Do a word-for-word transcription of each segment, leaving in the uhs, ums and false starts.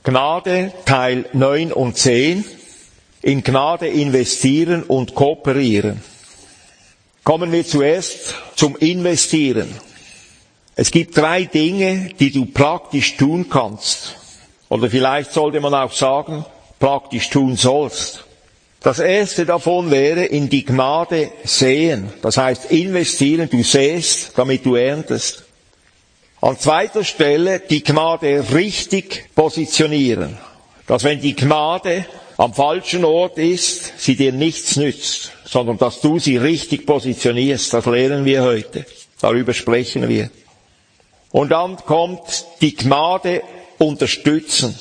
Gnade, Teil neun und zehn. In Gnade investieren und kooperieren. Kommen wir zuerst zum Investieren. Es gibt drei Dinge, die du praktisch tun kannst. Oder vielleicht sollte man auch sagen, praktisch tun sollst. Das erste davon wäre, in die Gnade säen. Das heißt, investieren, du säst, damit du erntest. An zweiter Stelle, die Gnade richtig positionieren. Dass wenn die Gnade am falschen Ort ist, sie dir nichts nützt, sondern dass du sie richtig positionierst. Das lernen wir heute. Darüber sprechen wir. Und dann kommt die Gnade unterstützen.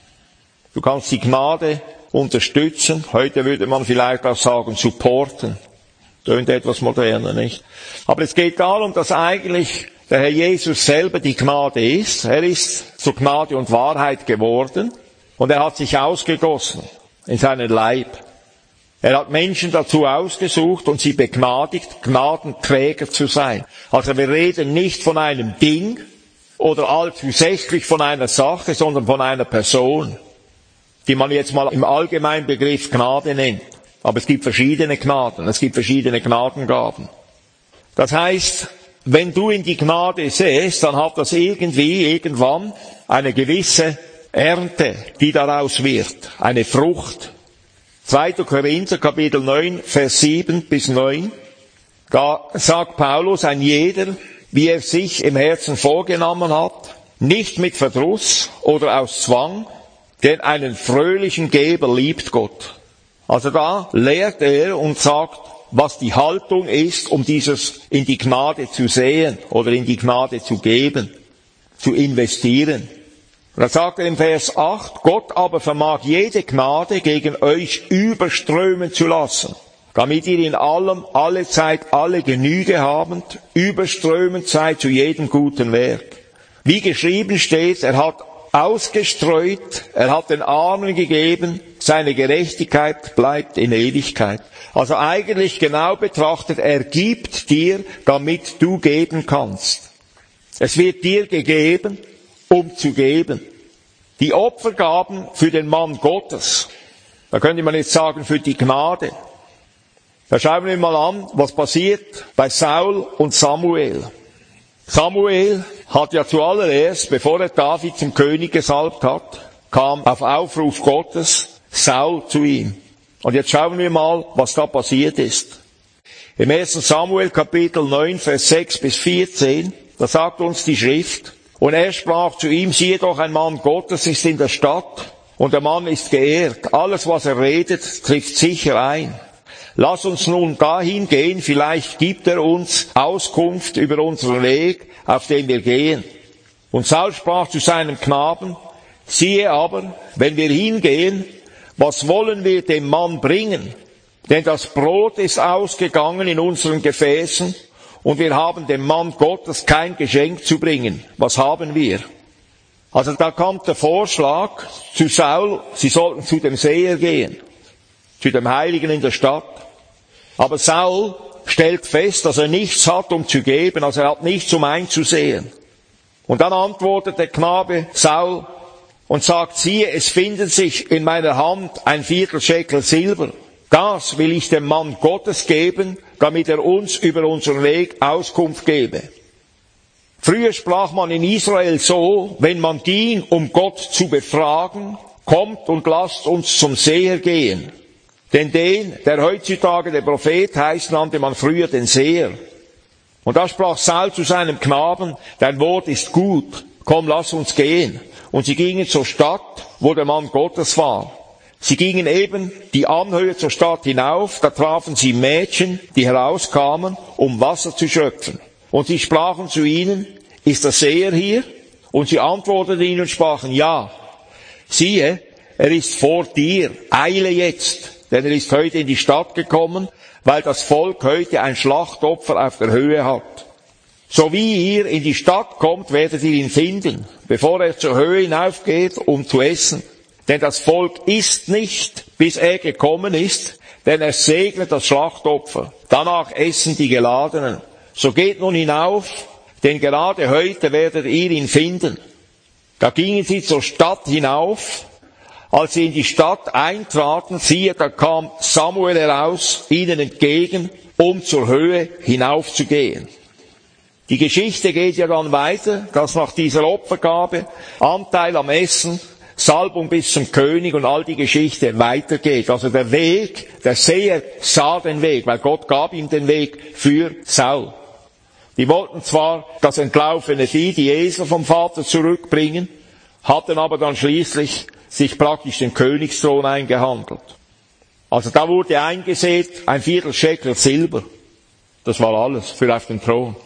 Du kannst die Gnade unterstützen. Heute würde man vielleicht auch sagen, supporten. Tönt etwas moderner, nicht? Aber es geht darum, dass eigentlich der Herr Jesus selber die Gnade ist. Er ist zur Gnade und Wahrheit geworden. Und er hat sich ausgegossen in seinen Leib. Er hat Menschen dazu ausgesucht und sie begnadigt, Gnadenträger zu sein. Also wir reden nicht von einem Ding oder allzu sächlich von einer Sache, sondern von einer Person, die man jetzt mal im allgemeinen Begriff Gnade nennt. Aber es gibt verschiedene Gnaden, es gibt verschiedene Gnadengaben. Das heißt, wenn du in die Gnade sähst, dann hat das irgendwie, irgendwann eine gewisse Ernte, die daraus wird, eine Frucht. zweiter Korinther, Kapitel neun, Vers sieben bis neun. Da sagt Paulus, ein jeder, wie er sich im Herzen vorgenommen hat, nicht mit Verdruss oder aus Zwang, denn einen fröhlichen Geber liebt Gott. Also da lehrt er und sagt, was die Haltung ist, um dieses in die Gnade zu säen oder in die Gnade zu geben, zu investieren. Und dann sagt er im Vers acht, Gott aber vermag jede Gnade gegen euch überströmen zu lassen, damit ihr in allem, alle Zeit, alle Genüge habend, überströmend seid zu jedem guten Werk. Wie geschrieben steht, er hat ausgestreut, er hat den Armen gegeben, seine Gerechtigkeit bleibt in Ewigkeit. Also eigentlich genau betrachtet, er gibt dir, damit du geben kannst. Es wird dir gegeben, um zu geben. Die Opfergaben für den Mann Gottes, da könnte man jetzt sagen, für die Gnade. Da schauen wir mal an, was passiert bei Saul und Samuel. Samuel hat ja zuallererst, bevor er David zum König gesalbt hat, kam auf Aufruf Gottes Saul zu ihm. Und jetzt schauen wir mal, was da passiert ist. Im ersten Samuel Kapitel neun, Vers sechs bis vierzehn, da sagt uns die Schrift, und er sprach zu ihm, siehe doch, ein Mann Gottes ist in der Stadt, und der Mann ist geehrt. Alles, was er redet, trifft sicher ein. Lass uns nun dahin gehen, vielleicht gibt er uns Auskunft über unseren Weg, auf den wir gehen. Und Saul sprach zu seinem Knaben, siehe aber, wenn wir hingehen, was wollen wir dem Mann bringen? Denn das Brot ist ausgegangen in unseren Gefäßen, und wir haben dem Mann Gottes kein Geschenk zu bringen. Was haben wir? Also da kommt der Vorschlag zu Saul, sie sollten zu dem Seher gehen, zu dem Heiligen in der Stadt. Aber Saul stellt fest, dass er nichts hat, um zu geben, also er hat nichts, um einzusehen. Und dann antwortet der Knabe Saul und sagt, siehe, es findet sich in meiner Hand ein Viertelschekel Silber. Das will ich dem Mann Gottes geben, damit er uns über unseren Weg Auskunft gebe. Früher sprach man in Israel so, wenn man ging, um Gott zu befragen, kommt und lasst uns zum Seher gehen. Denn den, der heutzutage der Prophet heißt, nannte man früher den Seher. Und da sprach Saul zu seinem Knaben, dein Wort ist gut, komm, lass uns gehen. Und sie gingen zur Stadt, wo der Mann Gottes war. Sie gingen eben die Anhöhe zur Stadt hinauf, da trafen sie Mädchen, die herauskamen, um Wasser zu schöpfen. Und sie sprachen zu ihnen, ist der Seher hier? Und sie antworteten ihnen und sprachen, ja. Siehe, er ist vor dir, eile jetzt, denn er ist heute in die Stadt gekommen, weil das Volk heute ein Schlachtopfer auf der Höhe hat. So wie ihr in die Stadt kommt, werdet ihr ihn finden, bevor er zur Höhe hinaufgeht, um zu essen. Denn das Volk isst nicht, bis er gekommen ist, denn er segnet das Schlachtopfer. Danach essen die Geladenen. So geht nun hinauf, denn gerade heute werdet ihr ihn finden. Da gingen sie zur Stadt hinauf. Als sie in die Stadt eintraten, siehe, da kam Samuel heraus, ihnen entgegen, um zur Höhe hinaufzugehen. Die Geschichte geht ja dann weiter, dass nach dieser Opfergabe Anteil am Essen, Salbung bis zum König und all die Geschichte weitergeht. Also der Weg, der Seher sah den Weg, weil Gott gab ihm den Weg für Saul. Die wollten zwar das entlaufene Vieh, die Esel vom Vater zurückbringen, hatten aber dann schließlich sich praktisch den Königsthron eingehandelt. Also da wurde eingesät ein Viertel Schekel Silber. Das war alles für auf den Thron.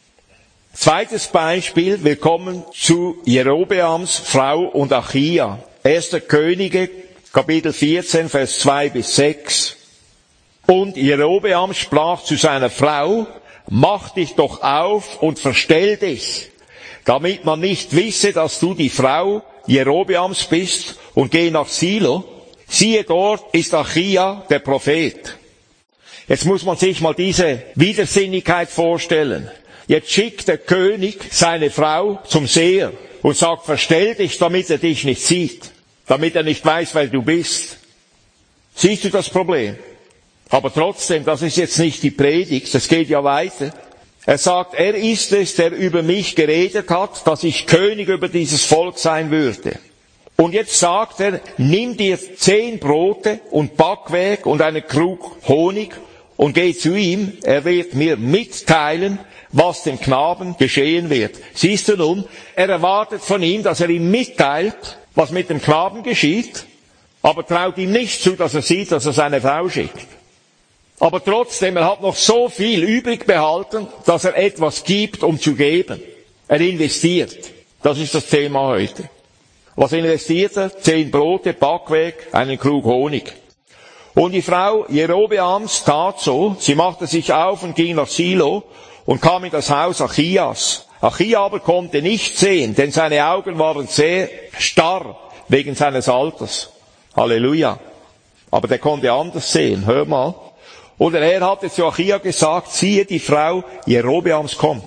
Zweites Beispiel, wir kommen zu Jerobeams Frau und Achia. Erster Könige, Kapitel vierzehn, Vers zwei bis sechs. Und Jerobeam sprach zu seiner Frau, mach dich doch auf und verstell dich, damit man nicht wisse, dass du die Frau Jerobeams bist, und geh nach Silo. Siehe, dort ist Achia, der Prophet. Jetzt muss man sich mal diese Widersinnigkeit vorstellen. Jetzt schickt der König seine Frau zum Seher und sagt, verstell dich, damit er dich nicht sieht, damit er nicht weiß, wer du bist. Siehst du das Problem? Aber trotzdem, das ist jetzt nicht die Predigt, das geht ja weiter. Er sagt, er ist es, der über mich geredet hat, dass ich König über dieses Volk sein würde. Und jetzt sagt er, nimm dir zehn Brote und Backwerk und einen Krug Honig und geh zu ihm, er wird mir mitteilen, was dem Knaben geschehen wird. Siehst du nun, er erwartet von ihm, dass er ihm mitteilt, was mit dem Knaben geschieht, aber traut ihm nicht zu, dass er sieht, dass er seine Frau schickt. Aber trotzdem, er hat noch so viel übrig behalten, dass er etwas gibt, um zu geben. Er investiert. Das ist das Thema heute. Was investiert er? Zehn Brote, Backwerk, einen Krug Honig. Und die Frau Jerobeams tat so, sie machte sich auf und ging nach Silo und kam in das Haus Achias. Achia aber konnte nicht sehen, denn seine Augen waren sehr starr wegen seines Alters. Halleluja. Aber der konnte anders sehen, hör mal. Und der Herr hatte zu Achia gesagt, siehe, die Frau Jerobeams kommt.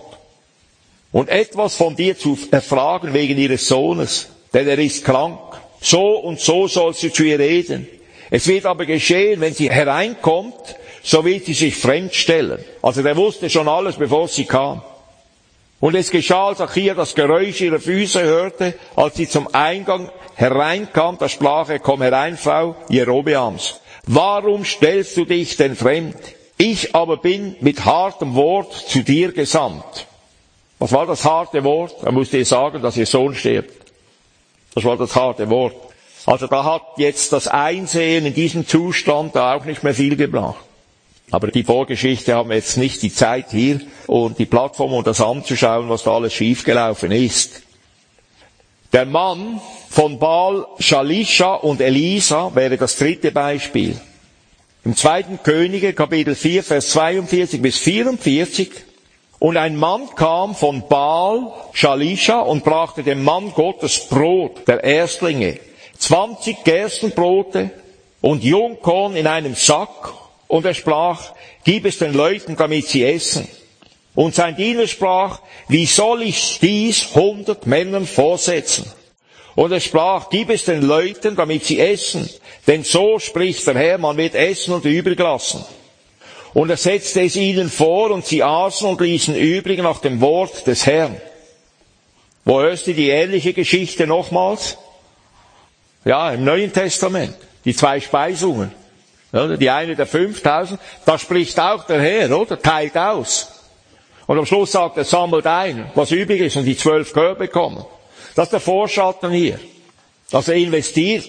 Und etwas von dir zu erfragen wegen ihres Sohnes, denn er ist krank. So und so sollst du zu ihr reden. Es wird aber geschehen, wenn sie hereinkommt, so wird sie sich fremd stellen. Also der wusste schon alles, bevor sie kam. Und es geschah, als Achia das Geräusch ihrer Füße hörte, als sie zum Eingang hereinkam, da sprach er, komm herein, Frau Jerobeams. Warum stellst du dich denn fremd? Ich aber bin mit hartem Wort zu dir gesandt. Was war das harte Wort? Er musste ihr sagen, dass ihr Sohn stirbt. Das war das harte Wort. Also da hat jetzt das Einsehen in diesem Zustand da auch nicht mehr viel gebracht. Aber die Vorgeschichte haben wir jetzt nicht die Zeit hier und die Plattform, um das anzuschauen, was da alles schiefgelaufen ist. Der Mann von Baal, Shalisha und Elisa wäre das dritte Beispiel. Im zweiten Könige, Kapitel vier, Vers zweiundvierzig bis vierundvierzig. Und ein Mann kam von Baal, Shalisha, und brachte dem Mann Gottes Brot, der Erstlinge, zwanzig Gerstenbrote und Jungkorn in einem Sack. Und er sprach, gib es den Leuten, damit sie essen. Und sein Diener sprach, wie soll ich dies hundert Männern vorsetzen? Und er sprach, gib es den Leuten, damit sie essen. Denn so spricht der Herr, man wird essen und übrig lassen. Und er setzte es ihnen vor, und sie aßen und ließen übrig nach dem Wort des Herrn. Wo hörst du die ähnliche Geschichte nochmals? Ja, im Neuen Testament. Die zwei Speisungen. Die eine der fünftausend. Da spricht auch der Herr, oder? Teilt aus. Und am Schluss sagt er, sammelt ein, was übrig ist, und die zwölf Körbe kommen. Das ist der Vorschatten hier. Dass er investiert.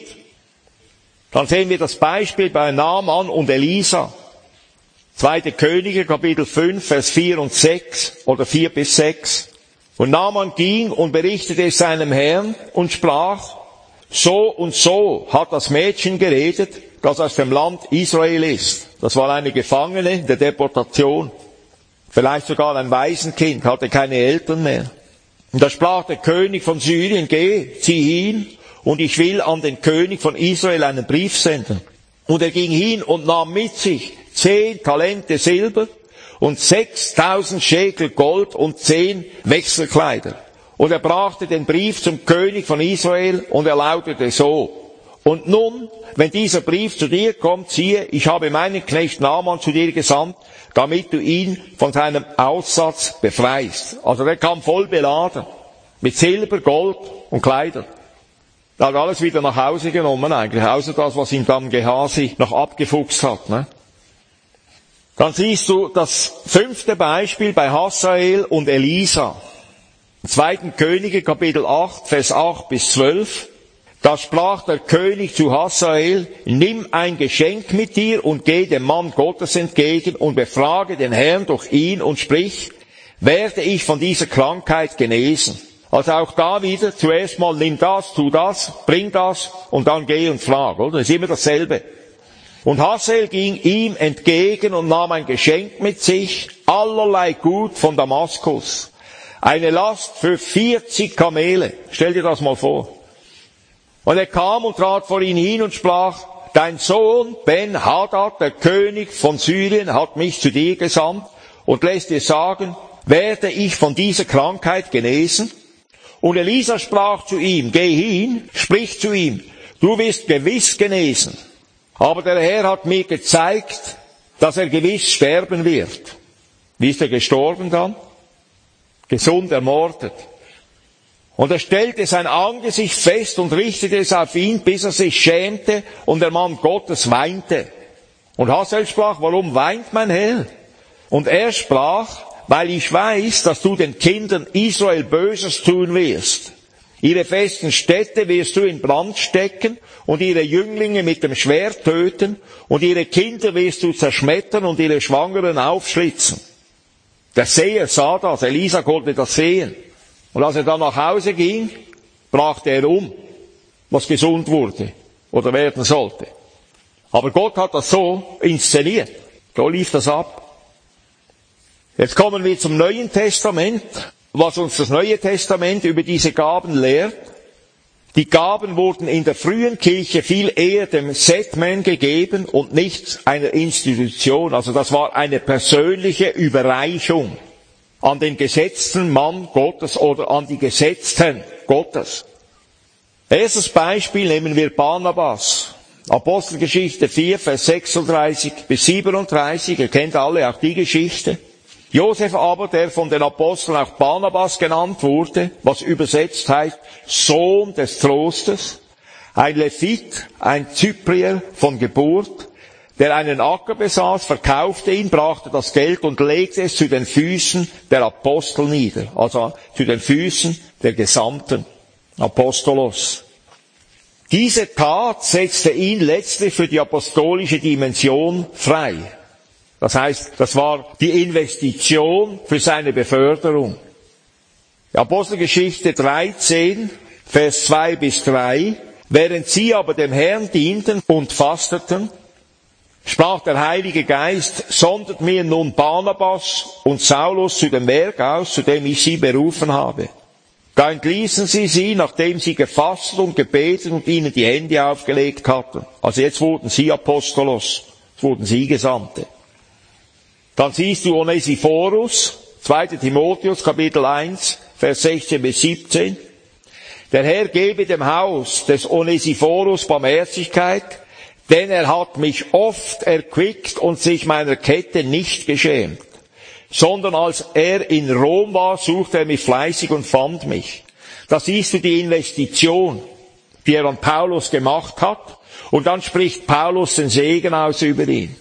Dann sehen wir das Beispiel bei Naaman und Elisa. Zweite Könige, Kapitel fünf, Vers vier und sechs, oder vier bis sechs. Und Naaman ging und berichtete es seinem Herrn und sprach, so und so hat das Mädchen geredet, das aus dem Land Israel ist. Das war eine Gefangene der Deportation. Vielleicht sogar ein Waisenkind, hatte keine Eltern mehr. Und da sprach der König von Syrien, geh, zieh hin, und ich will an den König von Israel einen Brief senden. Und er ging hin und nahm mit sich zehn Talente Silber und sechstausend Schekel Gold und zehn Wechselkleider. Und er brachte den Brief zum König von Israel und er lautete so: Und nun, wenn dieser Brief zu dir kommt, siehe, ich habe meinen Knecht Naaman zu dir gesandt, damit du ihn von seinem Aussatz befreist. Also der kam voll beladen, mit Silber, Gold und Kleidern. Er hat alles wieder nach Hause genommen eigentlich, außer das, was ihm dann Gehasi noch abgefuchst hat. Ne? Dann siehst du das fünfte Beispiel bei Hazael und Elisa. zweiten Könige, Kapitel acht, Vers acht bis zwölf. Da sprach der König zu Hazael: Nimm ein Geschenk mit dir und geh dem Mann Gottes entgegen und befrage den Herrn durch ihn und sprich: Werde ich von dieser Krankheit genesen? Also auch da wieder, zuerst mal nimm das, tu das, bring das und dann geh und frag, oder? Das ist immer dasselbe. Und Hazael ging ihm entgegen und nahm ein Geschenk mit sich, allerlei Gut von Damaskus. Eine Last für vierzig Kamele. Stell dir das mal vor. Und er kam und trat vor ihn hin und sprach: Dein Sohn Ben-Hadad, der König von Syrien, hat mich zu dir gesandt und lässt dir sagen: Werde ich von dieser Krankheit genesen? Und Elisa sprach zu ihm: Geh hin, sprich zu ihm, du wirst gewiss genesen. Aber der Herr hat mir gezeigt, dass er gewiss sterben wird. Wie ist er gestorben dann? Gesund ermordet. Und er stellte sein Angesicht fest und richtete es auf ihn, bis er sich schämte, und der Mann Gottes weinte. Und Hazael sprach: Warum weint mein Herr? Und er sprach: Weil ich weiß, dass du den Kindern Israel Böses tun wirst. Ihre festen Städte wirst du in Brand stecken und ihre Jünglinge mit dem Schwert töten und ihre Kinder wirst du zerschmettern und ihre Schwangeren aufschlitzen. Der Seher sah das, Elisa konnte das sehen. Und als er dann nach Hause ging, brachte er um, was gesund wurde oder werden sollte. Aber Gott hat das so inszeniert. So lief das ab. Jetzt kommen wir zum Neuen Testament, was uns das Neue Testament über diese Gaben lehrt. Die Gaben wurden in der frühen Kirche viel eher dem Setman gegeben und nicht einer Institution. Also das war eine persönliche Überreichung an den gesetzten Mann Gottes oder an die Gesetzten Gottes. Erstes Beispiel nehmen wir Barnabas. Apostelgeschichte vier, Vers sechsunddreißig bis siebenunddreißig. Ihr kennt alle auch die Geschichte. Josef aber, der von den Aposteln auch Barnabas genannt wurde, was übersetzt heißt Sohn des Trostes, ein Levit, ein Zyprier von Geburt, der einen Acker besaß, verkaufte ihn, brachte das Geld und legte es zu den Füßen der Apostel nieder, also zu den Füßen der Gesandten, Apostolos. Diese Tat setzte ihn letztlich für die apostolische Dimension frei. Das heißt, das war die Investition für seine Beförderung. Die Apostelgeschichte dreizehn, Vers zwei bis drei. Während sie aber dem Herrn dienten und fasteten, sprach der Heilige Geist: Sondert mir nun Barnabas und Saulus zu dem Werk aus, zu dem ich sie berufen habe. Da entließen sie sie, nachdem sie gefastet und gebetet und ihnen die Hände aufgelegt hatten. Also jetzt wurden sie Apostolos, jetzt wurden sie Gesandte. Dann siehst du Onesiphorus, zweiter Timotheus, Kapitel eins, Vers sechzehn bis siebzehn. Der Herr gebe dem Haus des Onesiphorus Barmherzigkeit, denn er hat mich oft erquickt und sich meiner Kette nicht geschämt. Sondern als er in Rom war, suchte er mich fleißig und fand mich. Da siehst du die Investition, die er an Paulus gemacht hat. Und dann spricht Paulus den Segen aus über ihn.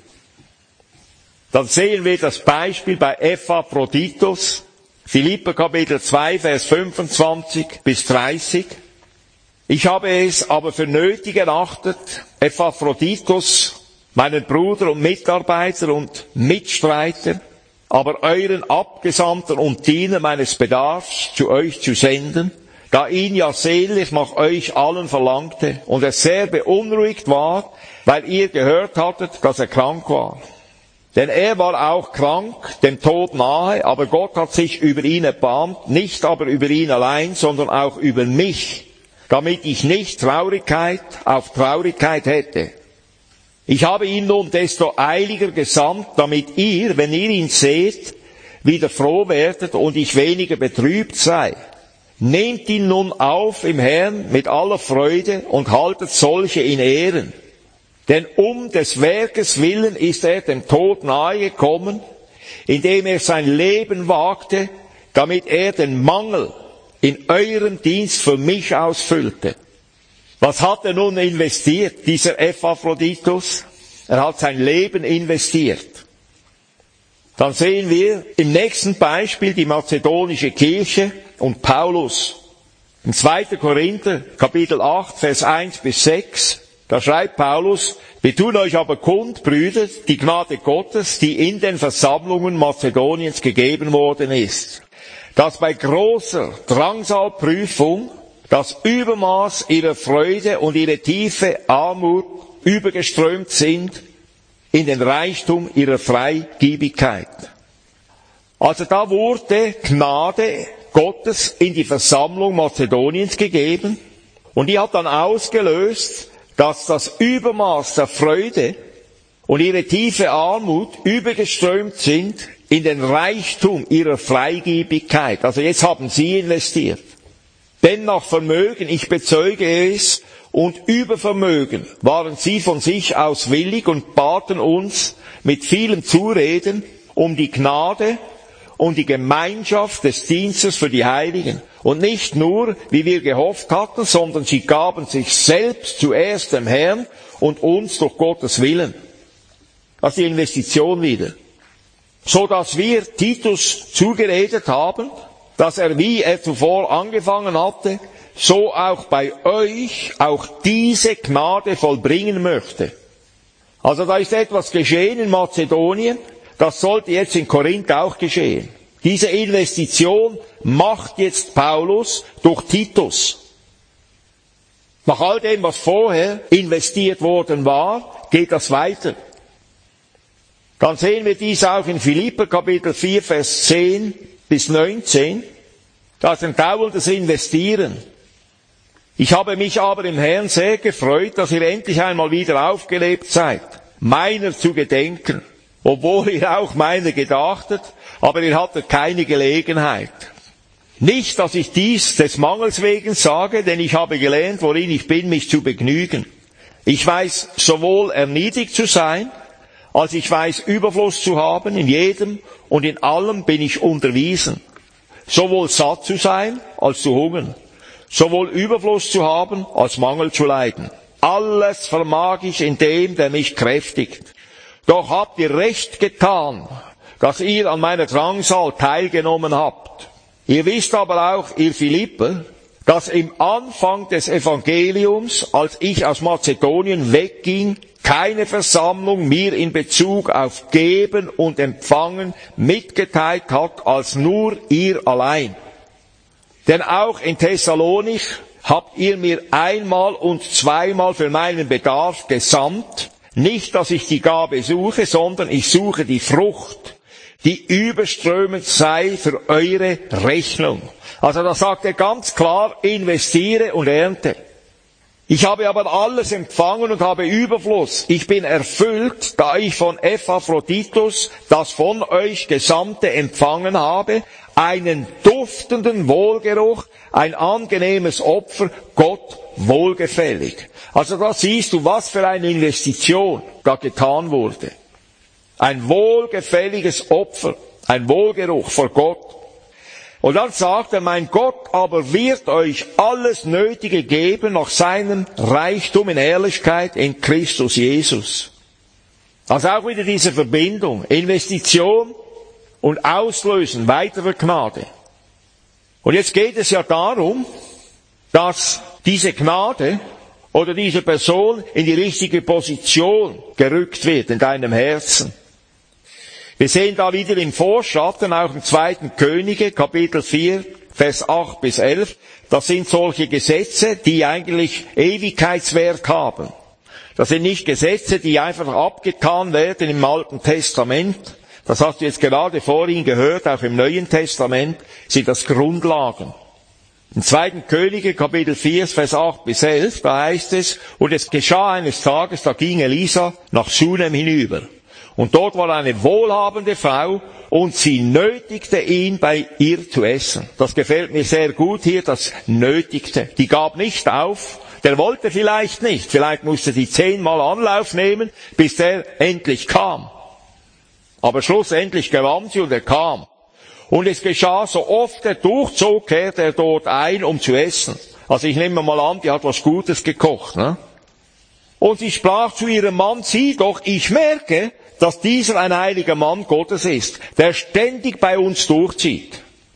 Dann sehen wir das Beispiel bei Epaphroditus, Philipper Kapitel zwei, Vers fünfundzwanzig bis dreißig. Ich habe es aber für nötig erachtet, Epaphroditus, meinen Bruder und Mitarbeiter und Mitstreiter, aber euren Abgesandten und Diener meines Bedarfs zu euch zu senden, da ihn ja sehnlich nach euch allen verlangte und er sehr beunruhigt war, weil ihr gehört hattet, dass er krank war. Denn er war auch krank, dem Tod nahe, aber Gott hat sich über ihn erbarmt, nicht aber über ihn allein, sondern auch über mich, damit ich nicht Traurigkeit auf Traurigkeit hätte. Ich habe ihn nun desto eiliger gesandt, damit ihr, wenn ihr ihn seht, wieder froh werdet und ich weniger betrübt sei. Nehmt ihn nun auf im Herrn mit aller Freude und haltet solche in Ehren. Denn um des Werkes willen ist er dem Tod nahe gekommen, indem er sein Leben wagte, damit er den Mangel in eurem Dienst für mich ausfüllte. Was hat er nun investiert, dieser Epaphroditus? Er hat sein Leben investiert. Dann sehen wir im nächsten Beispiel die mazedonische Kirche und Paulus. Im zweiten Korinther, Kapitel acht, Vers eins bis sechs, da schreibt Paulus: Wir tun euch aber kund, Brüder, die Gnade Gottes, die in den Versammlungen Mazedoniens gegeben worden ist, dass bei großer Drangsalprüfung das Übermaß ihrer Freude und ihre tiefe Armut übergeströmt sind in den Reichtum ihrer Freigebigkeit. Also da wurde Gnade Gottes in die Versammlung Mazedoniens gegeben und die hat dann ausgelöst, dass das Übermaß der Freude und ihre tiefe Armut übergeströmt sind in den Reichtum ihrer Freigebigkeit. Also jetzt haben sie investiert. Denn nach Vermögen, ich bezeuge es, und Übervermögen waren sie von sich aus willig und baten uns mit vielem Zureden um die Gnade und die Gemeinschaft des Dienstes für die Heiligen. Und nicht nur, wie wir gehofft hatten, sondern sie gaben sich selbst zuerst dem Herrn und uns durch Gottes Willen. Das ist die Investition wieder. So dass wir Titus zugeredet haben, dass er, wie er zuvor angefangen hatte, so auch bei euch auch diese Gnade vollbringen möchte. Also da ist etwas geschehen in Mazedonien, das sollte jetzt in Korinth auch geschehen. Diese Investition macht jetzt Paulus durch Titus. Nach all dem, was vorher investiert worden war, geht das weiter. Dann sehen wir dies auch in Philipper Kapitel vier, Vers zehn bis neunzehn. Da ist ein dauerndes Investieren. Ich habe mich aber im Herrn sehr gefreut, dass ihr endlich einmal wieder aufgelebt seid, meiner zu gedenken, obwohl ihr auch meiner gedachtet, aber ihr hattet keine Gelegenheit. Nicht, dass ich dies des Mangels wegen sage, denn ich habe gelernt, worin ich bin, mich zu begnügen. Ich weiß sowohl erniedrigt zu sein, als ich weiß Überfluss zu haben, in jedem und in allem bin ich unterwiesen. Sowohl satt zu sein, als zu hungern. Sowohl Überfluss zu haben, als Mangel zu leiden. Alles vermag ich in dem, der mich kräftigt. Doch habt ihr recht getan, dass ihr an meiner Drangsal teilgenommen habt. Ihr wisst aber auch, ihr Philipper, dass im Anfang des Evangeliums, als ich aus Mazedonien wegging, keine Versammlung mir in Bezug auf Geben und Empfangen mitgeteilt hat, als nur ihr allein. Denn auch in Thessalonich habt ihr mir einmal und zweimal für meinen Bedarf gesandt. Nicht, dass ich die Gabe suche, sondern ich suche die Frucht, die überströmend sei für eure Rechnung. Also da sagt er ganz klar, investiere und ernte. Ich habe aber alles empfangen und habe Überfluss. Ich bin erfüllt, da ich von Epaphroditus das von euch Gesandte empfangen habe, einen duftenden Wohlgeruch, ein angenehmes Opfer, Gott wohlgefällig. Also da siehst du, was für eine Investition da getan wurde. Ein wohlgefälliges Opfer, ein Wohlgeruch vor Gott. Und dann sagt er, mein Gott aber wird euch alles Nötige geben nach seinem Reichtum in Herrlichkeit in Christus Jesus. Also auch wieder diese Verbindung, Investition und Auslösen weiterer Gnade. Und jetzt geht es ja darum, dass diese Gnade oder diese Person in die richtige Position gerückt wird in deinem Herzen. Wir sehen da wieder im Vorschatten, auch im zweiten Könige, Kapitel vier, Vers acht bis elf, das sind solche Gesetze, die eigentlich Ewigkeitswert haben. Das sind nicht Gesetze, die einfach abgetan werden im Alten Testament. Das hast du jetzt gerade vorhin gehört, auch im Neuen Testament sind das Grundlagen. Im zweiten Könige, Kapitel vier, Vers acht bis elf, da heißt es, und es geschah eines Tages, da ging Elisa nach Shunem hinüber. Und dort war eine wohlhabende Frau und sie nötigte ihn, bei ihr zu essen. Das gefällt mir sehr gut hier, das nötigte. Die gab nicht auf. Der wollte vielleicht nicht. Vielleicht musste sie zehnmal Anlauf nehmen, bis er endlich kam. Aber schlussendlich gewann sie und er kam. Und es geschah, so oft er durchzog, kehrte er dort ein, um zu essen. Also ich nehme mal an, die hat was Gutes gekocht, ne? Und sie sprach zu ihrem Mann, sieh doch, ich merke, dass dieser ein heiliger Mann Gottes ist, der ständig bei uns durchzieht.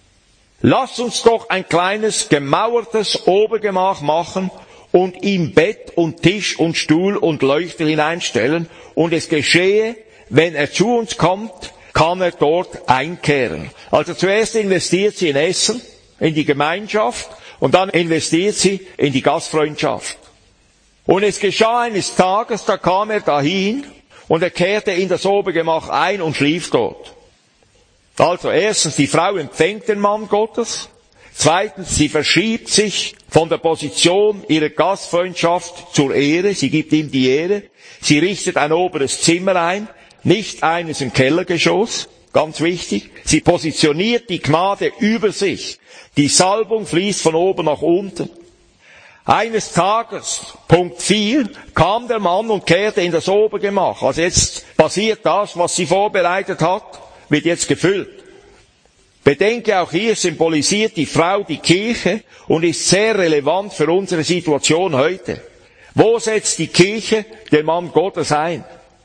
Lass uns doch ein kleines, gemauertes Obergemach machen und ihm Bett und Tisch und Stuhl und Leuchter hineinstellen. Und es geschehe, wenn er zu uns kommt, kann er dort einkehren. Also zuerst investiert sie in Essen, in die Gemeinschaft, und dann investiert sie in die Gastfreundschaft. Und es geschah eines Tages, da kam er dahin, und er kehrte in das Obergemach ein und schlief dort. Also erstens, die Frau empfängt den Mann Gottes. Zweitens, sie verschiebt sich von der Position ihrer Gastfreundschaft zur Ehre. Sie gibt ihm die Ehre. Sie richtet ein oberes Zimmer ein, nicht eines im Kellergeschoss, ganz wichtig. Sie positioniert die Gnade über sich. Die Salbung fließt von oben nach unten. Eines Tages, Punkt vier, kam der Mann und kehrte in das Obergemach. Also jetzt passiert das, was sie vorbereitet hat, wird jetzt gefüllt. Bedenke, auch hier symbolisiert die Frau die Kirche und ist sehr relevant für unsere Situation heute. Wo setzt die Kirche den Mann Gottes ein?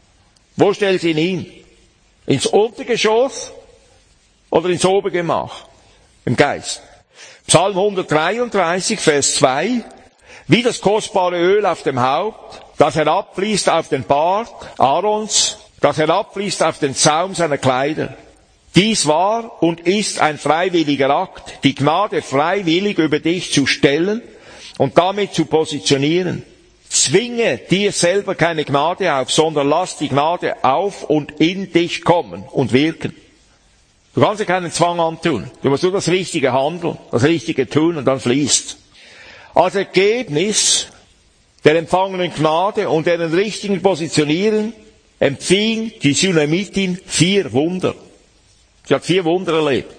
Wo stellt sie ihn hin? Ins Untergeschoss oder ins Obergemach? Im Geist. Psalm hundertdreiunddreißig, Vers zwei. Wie das kostbare Öl auf dem Haupt, das herabfließt auf den Bart Aarons, das herabfließt auf den Saum seiner Kleider. Dies war und ist ein freiwilliger Akt, die Gnade freiwillig über dich zu stellen und damit zu positionieren. Zwinge dir selber keine Gnade auf, sondern lass die Gnade auf und in dich kommen und wirken. Du kannst dir keinen Zwang antun. Du musst nur das Richtige handeln, das Richtige tun und dann fließt. Als Ergebnis der empfangenen Gnade und deren richtigen Positionieren empfing die Sunamitin vier Wunder. Sie hat vier Wunder erlebt.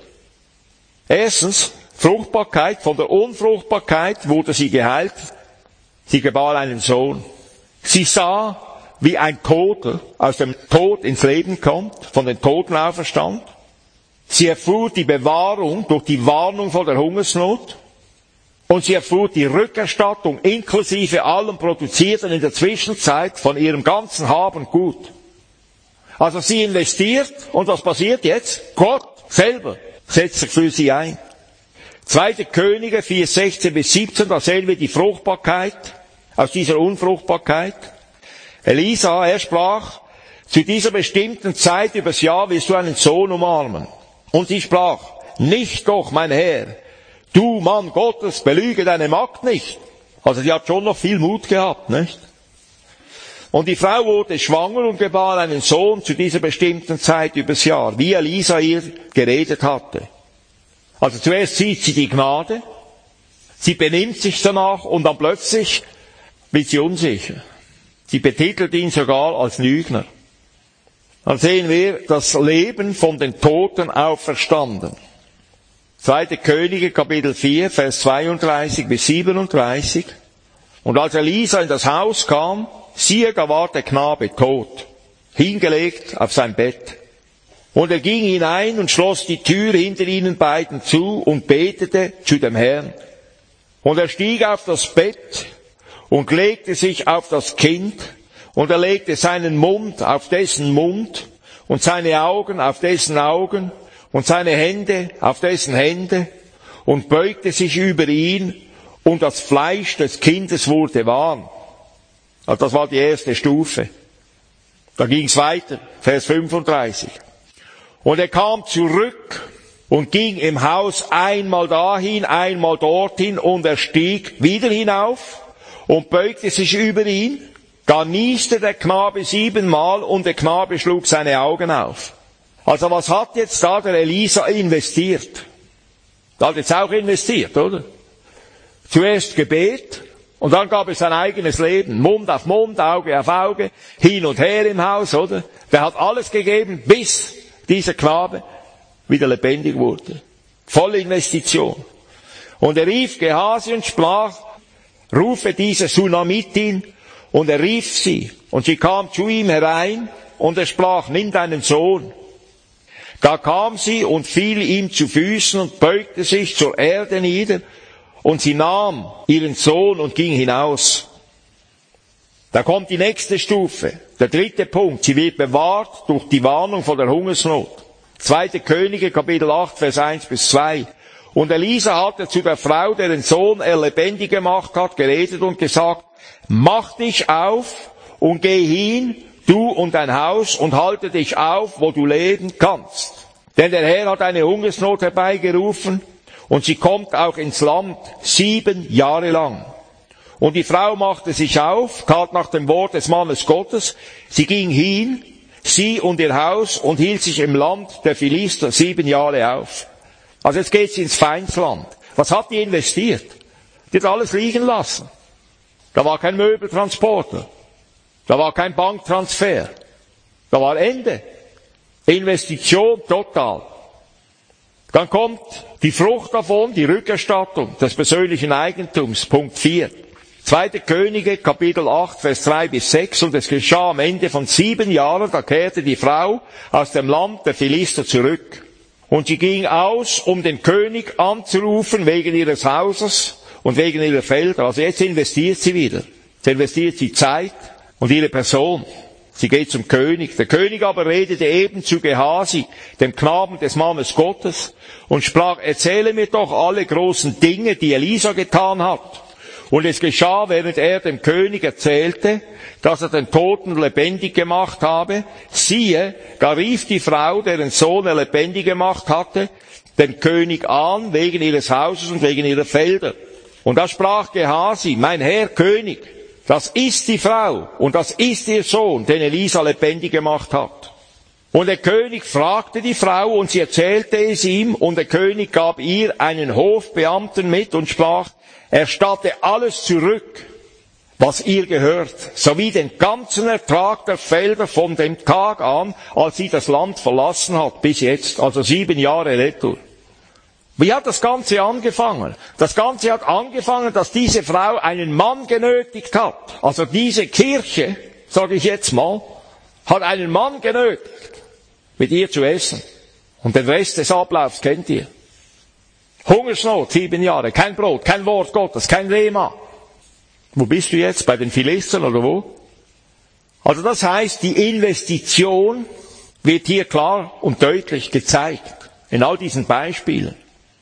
Erstens, Fruchtbarkeit. Von der Unfruchtbarkeit wurde sie geheilt. Sie gebar einen Sohn. Sie sah, wie ein Toter aus dem Tod ins Leben kommt, von den Toten auferstand. Sie erfuhr die Bewahrung durch die Warnung vor der Hungersnot. Und sie erfuhr die Rückerstattung inklusive allem Produzierten in der Zwischenzeit von ihrem ganzen Hab und Gut. Also sie investiert, und was passiert jetzt? Gott selber setzt sich für sie ein. Zweite Könige vier, sechzehn bis siebzehn, da sehen wir die Fruchtbarkeit aus dieser Unfruchtbarkeit. Elisa, er sprach, zu dieser bestimmten Zeit übers Jahr wirst du einen Sohn umarmen. Und sie sprach, nicht doch, mein Herr, du Mann Gottes, belüge deine Magd nicht. Also die hat schon noch viel Mut gehabt, nicht? Und die Frau wurde schwanger und gebar einen Sohn zu dieser bestimmten Zeit übers Jahr, wie Elisa ihr geredet hatte. Also zuerst sieht sie die Gnade, sie benimmt sich danach und dann plötzlich wird sie unsicher. Sie betitelt ihn sogar als Lügner. Dann sehen wir das Leben von den Toten auferstanden. Zweite Könige, Kapitel vier, Vers zweiunddreißig bis siebenunddreißig. Und als Elisa in das Haus kam, siehe, da war der Knabe tot, hingelegt auf sein Bett. Und er ging hinein und schloss die Tür hinter ihnen beiden zu und betete zu dem Herrn. Und er stieg auf das Bett und legte sich auf das Kind, und er legte seinen Mund auf dessen Mund und seine Augen auf dessen Augen und seine Hände auf dessen Hände und beugte sich über ihn, und das Fleisch des Kindes wurde warm. Also das war die erste Stufe. Da ging's weiter, Vers fünfunddreißig. Und er kam zurück und ging im Haus einmal dahin, einmal dorthin, und er stieg wieder hinauf und beugte sich über ihn. Da nieste der Knabe siebenmal, und der Knabe schlug seine Augen auf. Also was hat jetzt da der Elisa investiert? Der hat jetzt auch investiert, oder? Zuerst Gebet Und dann gab es sein eigenes Leben. Mund auf Mund, Auge auf Auge, hin und her im Haus, oder? Der hat alles gegeben, bis dieser Knabe wieder lebendig wurde. Volle Investition. Und er rief Gehasi und sprach, rufe diese Sunamitin, und er rief sie. Und sie kam zu ihm herein, und er sprach, nimm deinen Sohn. Da kam sie und fiel ihm zu Füßen und beugte sich zur Erde nieder, und sie nahm ihren Sohn und ging hinaus. Da kommt die nächste Stufe, der dritte Punkt. Sie wird bewahrt durch die Warnung vor der Hungersnot. Zweite Könige, Kapitel acht, Vers eins bis zwei. Und Elisa hatte zu der Frau, deren Sohn er lebendig gemacht hat, geredet und gesagt, mach dich auf und geh hin, du und dein Haus, und halte dich auf, wo du leben kannst. Denn der Herr hat eine Hungersnot herbeigerufen, und sie kommt auch ins Land sieben Jahre lang. Und die Frau machte sich auf, tat nach dem Wort des Mannes Gottes. Sie ging hin, sie und ihr Haus, und hielt sich im Land der Philister sieben Jahre auf. Also jetzt geht's ins Feindsland. Was hat die investiert? Die hat alles liegen lassen. Da war kein Möbeltransporter. Da war kein Banktransfer. Da war Ende. Investition total. Dann kommt die Frucht davon, die Rückerstattung des persönlichen Eigentums, Punkt vier. Zweite Könige, Kapitel acht, Vers drei bis sechs, und es geschah am Ende von sieben Jahren, da kehrte die Frau aus dem Land der Philister zurück. Und sie ging aus, um den König anzurufen, wegen ihres Hauses und wegen ihrer Felder. Also jetzt investiert sie wieder. Jetzt investiert sie Zeit und ihre Person. Sie geht zum König. Der König aber redete eben zu Gehasi, dem Knaben des Mannes Gottes, und sprach, erzähle mir doch alle großen Dinge, die Elisa getan hat. Und es geschah, während er dem König erzählte, dass er den Toten lebendig gemacht habe, siehe, da rief die Frau, deren Sohn er lebendig gemacht hatte, den König an, wegen ihres Hauses und wegen ihrer Felder. Und da sprach Gehasi, mein Herr König, das ist die Frau und das ist ihr Sohn, den Elisa lebendig gemacht hat. Und der König fragte die Frau, und sie erzählte es ihm, und der König gab ihr einen Hofbeamten mit und sprach, erstatte alles zurück, was ihr gehört, sowie den ganzen Ertrag der Felder von dem Tag an, als sie das Land verlassen hat, bis jetzt, also sieben Jahre retour. Wie hat das Ganze angefangen? Das Ganze hat angefangen, dass diese Frau einen Mann genötigt hat. Also diese Kirche, sage ich jetzt mal, hat einen Mann genötigt, mit ihr zu essen. Und den Rest des Ablaufs kennt ihr. Hungersnot, sieben Jahre, kein Brot, kein Wort Gottes, kein Rema. Wo bist du jetzt? Bei den Philistern oder wo? Also das heißt, die Investition wird hier klar und deutlich gezeigt. In all diesen Beispielen.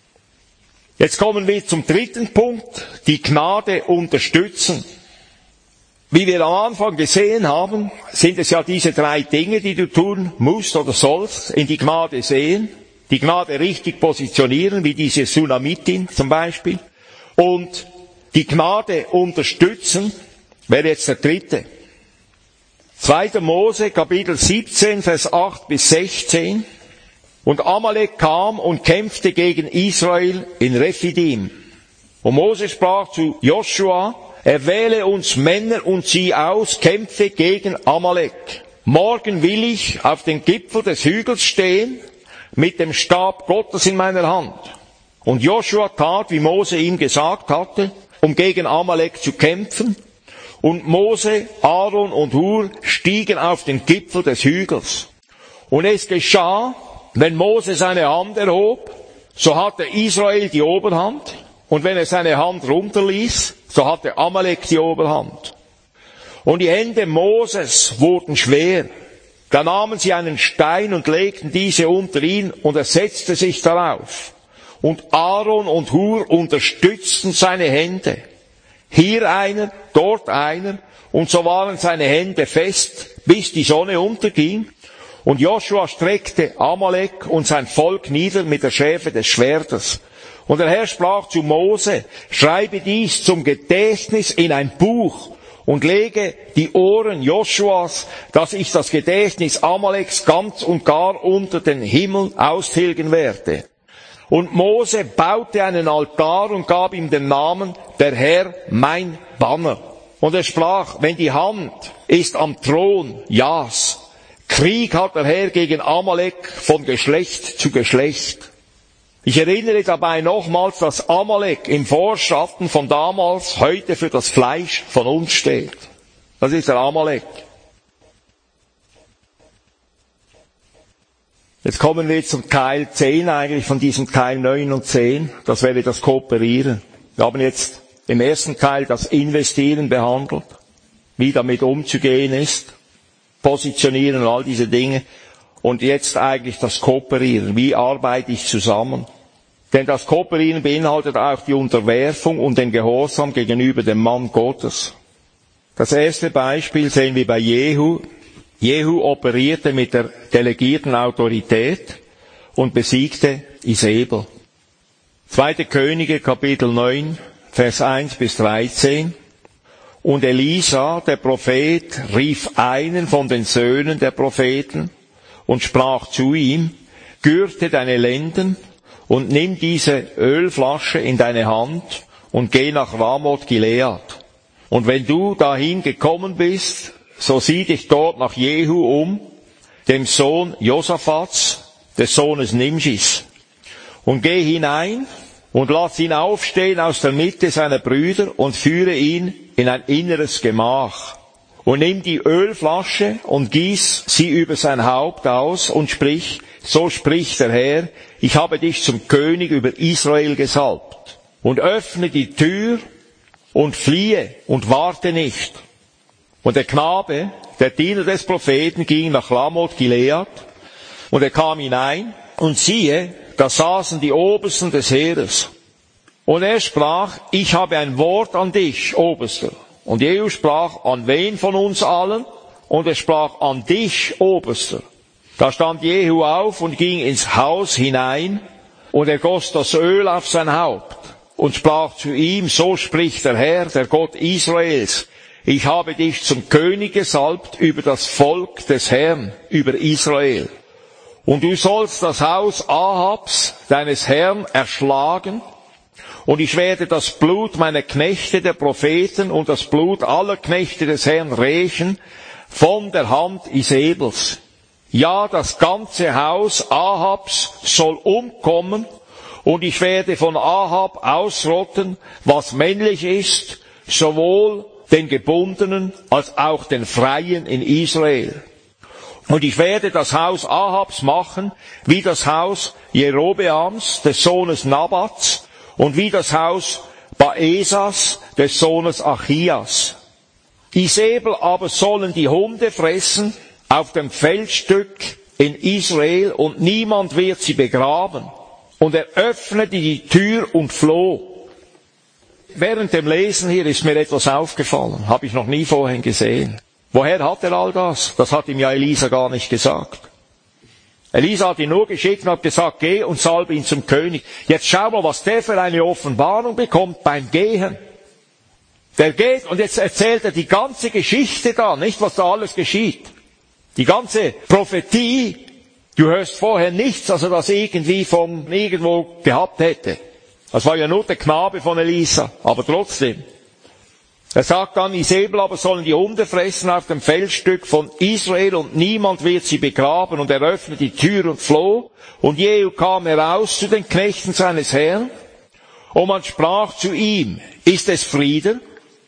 Jetzt kommen wir zum dritten Punkt, die Gnade unterstützen. Wie wir am Anfang gesehen haben, sind es ja diese drei Dinge, die du tun musst oder sollst, in die Gnade sehen, die Gnade richtig positionieren, wie diese Sunamitin zum Beispiel, und die Gnade unterstützen, wäre jetzt der dritte. Zweiter Mose, Kapitel siebzehn, Vers acht bis sechzehn. Und Amalek kam und kämpfte gegen Israel in Rephidim. Und Mose sprach zu Joshua, erwähle uns Männer und zieh aus, kämpfe gegen Amalek. Morgen will ich auf den Gipfel des Hügels stehen, mit dem Stab Gottes in meiner Hand. Und Joshua tat, wie Mose ihm gesagt hatte, um gegen Amalek zu kämpfen. Und Mose, Aaron und Hur stiegen auf den Gipfel des Hügels. Und es geschah, wenn Mose seine Hand erhob, so hatte Israel die Oberhand. Und wenn er seine Hand runterließ, so hatte Amalek die Oberhand. Und die Hände Moses wurden schwer. Da nahmen sie einen Stein und legten diese unter ihn, und er setzte sich darauf. Und Aaron und Hur unterstützten seine Hände. Hier einer, dort einer, und so waren seine Hände fest, bis die Sonne unterging. Und Joshua streckte Amalek und sein Volk nieder mit der Schärfe des Schwertes. Und der Herr sprach zu Mose, schreibe dies zum Gedächtnis in ein Buch und lege die Ohren Joshuas, dass ich das Gedächtnis Amaleks ganz und gar unter den Himmel austilgen werde. Und Mose baute einen Altar und gab ihm den Namen, der Herr, mein Banner. Und er sprach, wenn die Hand ist am Thron, Jahs, Krieg hat der Herr gegen Amalek von Geschlecht zu Geschlecht. Ich erinnere dabei nochmals, dass Amalek im Vorschatten von damals heute für das Fleisch von uns steht. Das ist der Amalek. Jetzt kommen wir zum Teil zehn eigentlich von diesem Teil neun und zehn. Das wäre das Kooperieren. Wir haben jetzt im ersten Teil das Investieren behandelt, wie damit umzugehen ist, Positionieren und all diese Dinge. Und jetzt eigentlich das Kooperieren. Wie arbeite ich zusammen? Denn das Kooperieren beinhaltet auch die Unterwerfung und den Gehorsam gegenüber dem Mann Gottes. Das erste Beispiel sehen wir bei Jehu. Jehu operierte mit der delegierten Autorität und besiegte Isabel. Zweite Könige, Kapitel neun, Vers eins bis dreizehn. Und Elisa, der Prophet, rief einen von den Söhnen der Propheten und sprach zu ihm, gürte deine Lenden und nimm diese Ölflasche in deine Hand und geh nach Ramoth Gilead. Und wenn du dahin gekommen bist, so sieh dich dort nach Jehu um, dem Sohn Josaphats, des Sohnes Nimschis. Und geh hinein und lass ihn aufstehen aus der Mitte seiner Brüder und führe ihn in ein inneres Gemach. Und nimm die Ölflasche und gieß sie über sein Haupt aus und sprich, so spricht der Herr, ich habe dich zum König über Israel gesalbt. Und öffne die Tür und fliehe und warte nicht. Und der Knabe, der Diener des Propheten, ging nach Ramoth Gilead und er kam hinein und siehe, da saßen die Obersten des Heeres. Und er sprach, ich habe ein Wort an dich, Oberster. Und Jehu sprach, an wen von uns allen? Und er sprach, an dich, Oberster. Da stand Jehu auf und ging ins Haus hinein und er goss das Öl auf sein Haupt und sprach zu ihm, so spricht der Herr, der Gott Israels, ich habe dich zum König gesalbt über das Volk des Herrn, über Israel. Und du sollst das Haus Ahabs, deines Herrn, erschlagen. Und ich werde das Blut meiner Knechte, der Propheten, und das Blut aller Knechte des Herrn rächen von der Hand Isabels. Ja, das ganze Haus Ahabs soll umkommen, und ich werde von Ahab ausrotten, was männlich ist, sowohl den Gebundenen als auch den Freien in Israel. Und ich werde das Haus Ahabs machen, wie das Haus Jerobeams, des Sohnes Nabats, und wie das Haus Baesas, des Sohnes Achias. Isabel aber sollen die Hunde fressen auf dem Feldstück in Israel, und niemand wird sie begraben. Und er öffnete die Tür und floh. Während dem Lesen hier ist mir etwas aufgefallen, habe ich noch nie vorhin gesehen. Woher hat er all das? Das hat ihm ja Elisa gar nicht gesagt. Elisa hat ihn nur geschickt und hat gesagt, geh und salbe ihn zum König. Jetzt schau mal, was der für eine Offenbarung bekommt beim Gehen. Der geht und jetzt erzählt er die ganze Geschichte da, nicht was da alles geschieht. Die ganze Prophetie, du hörst vorher nichts, also das irgendwie von irgendwo gehabt hätte. Das war ja nur der Knabe von Elisa, aber trotzdem. Er sagt dann, Isabel aber sollen die Hunde fressen auf dem Feldstück von Israel und niemand wird sie begraben. Und er öffnete die Tür und floh. Und Jehu kam heraus zu den Knechten seines Herrn. Und man sprach zu ihm, ist es Frieden?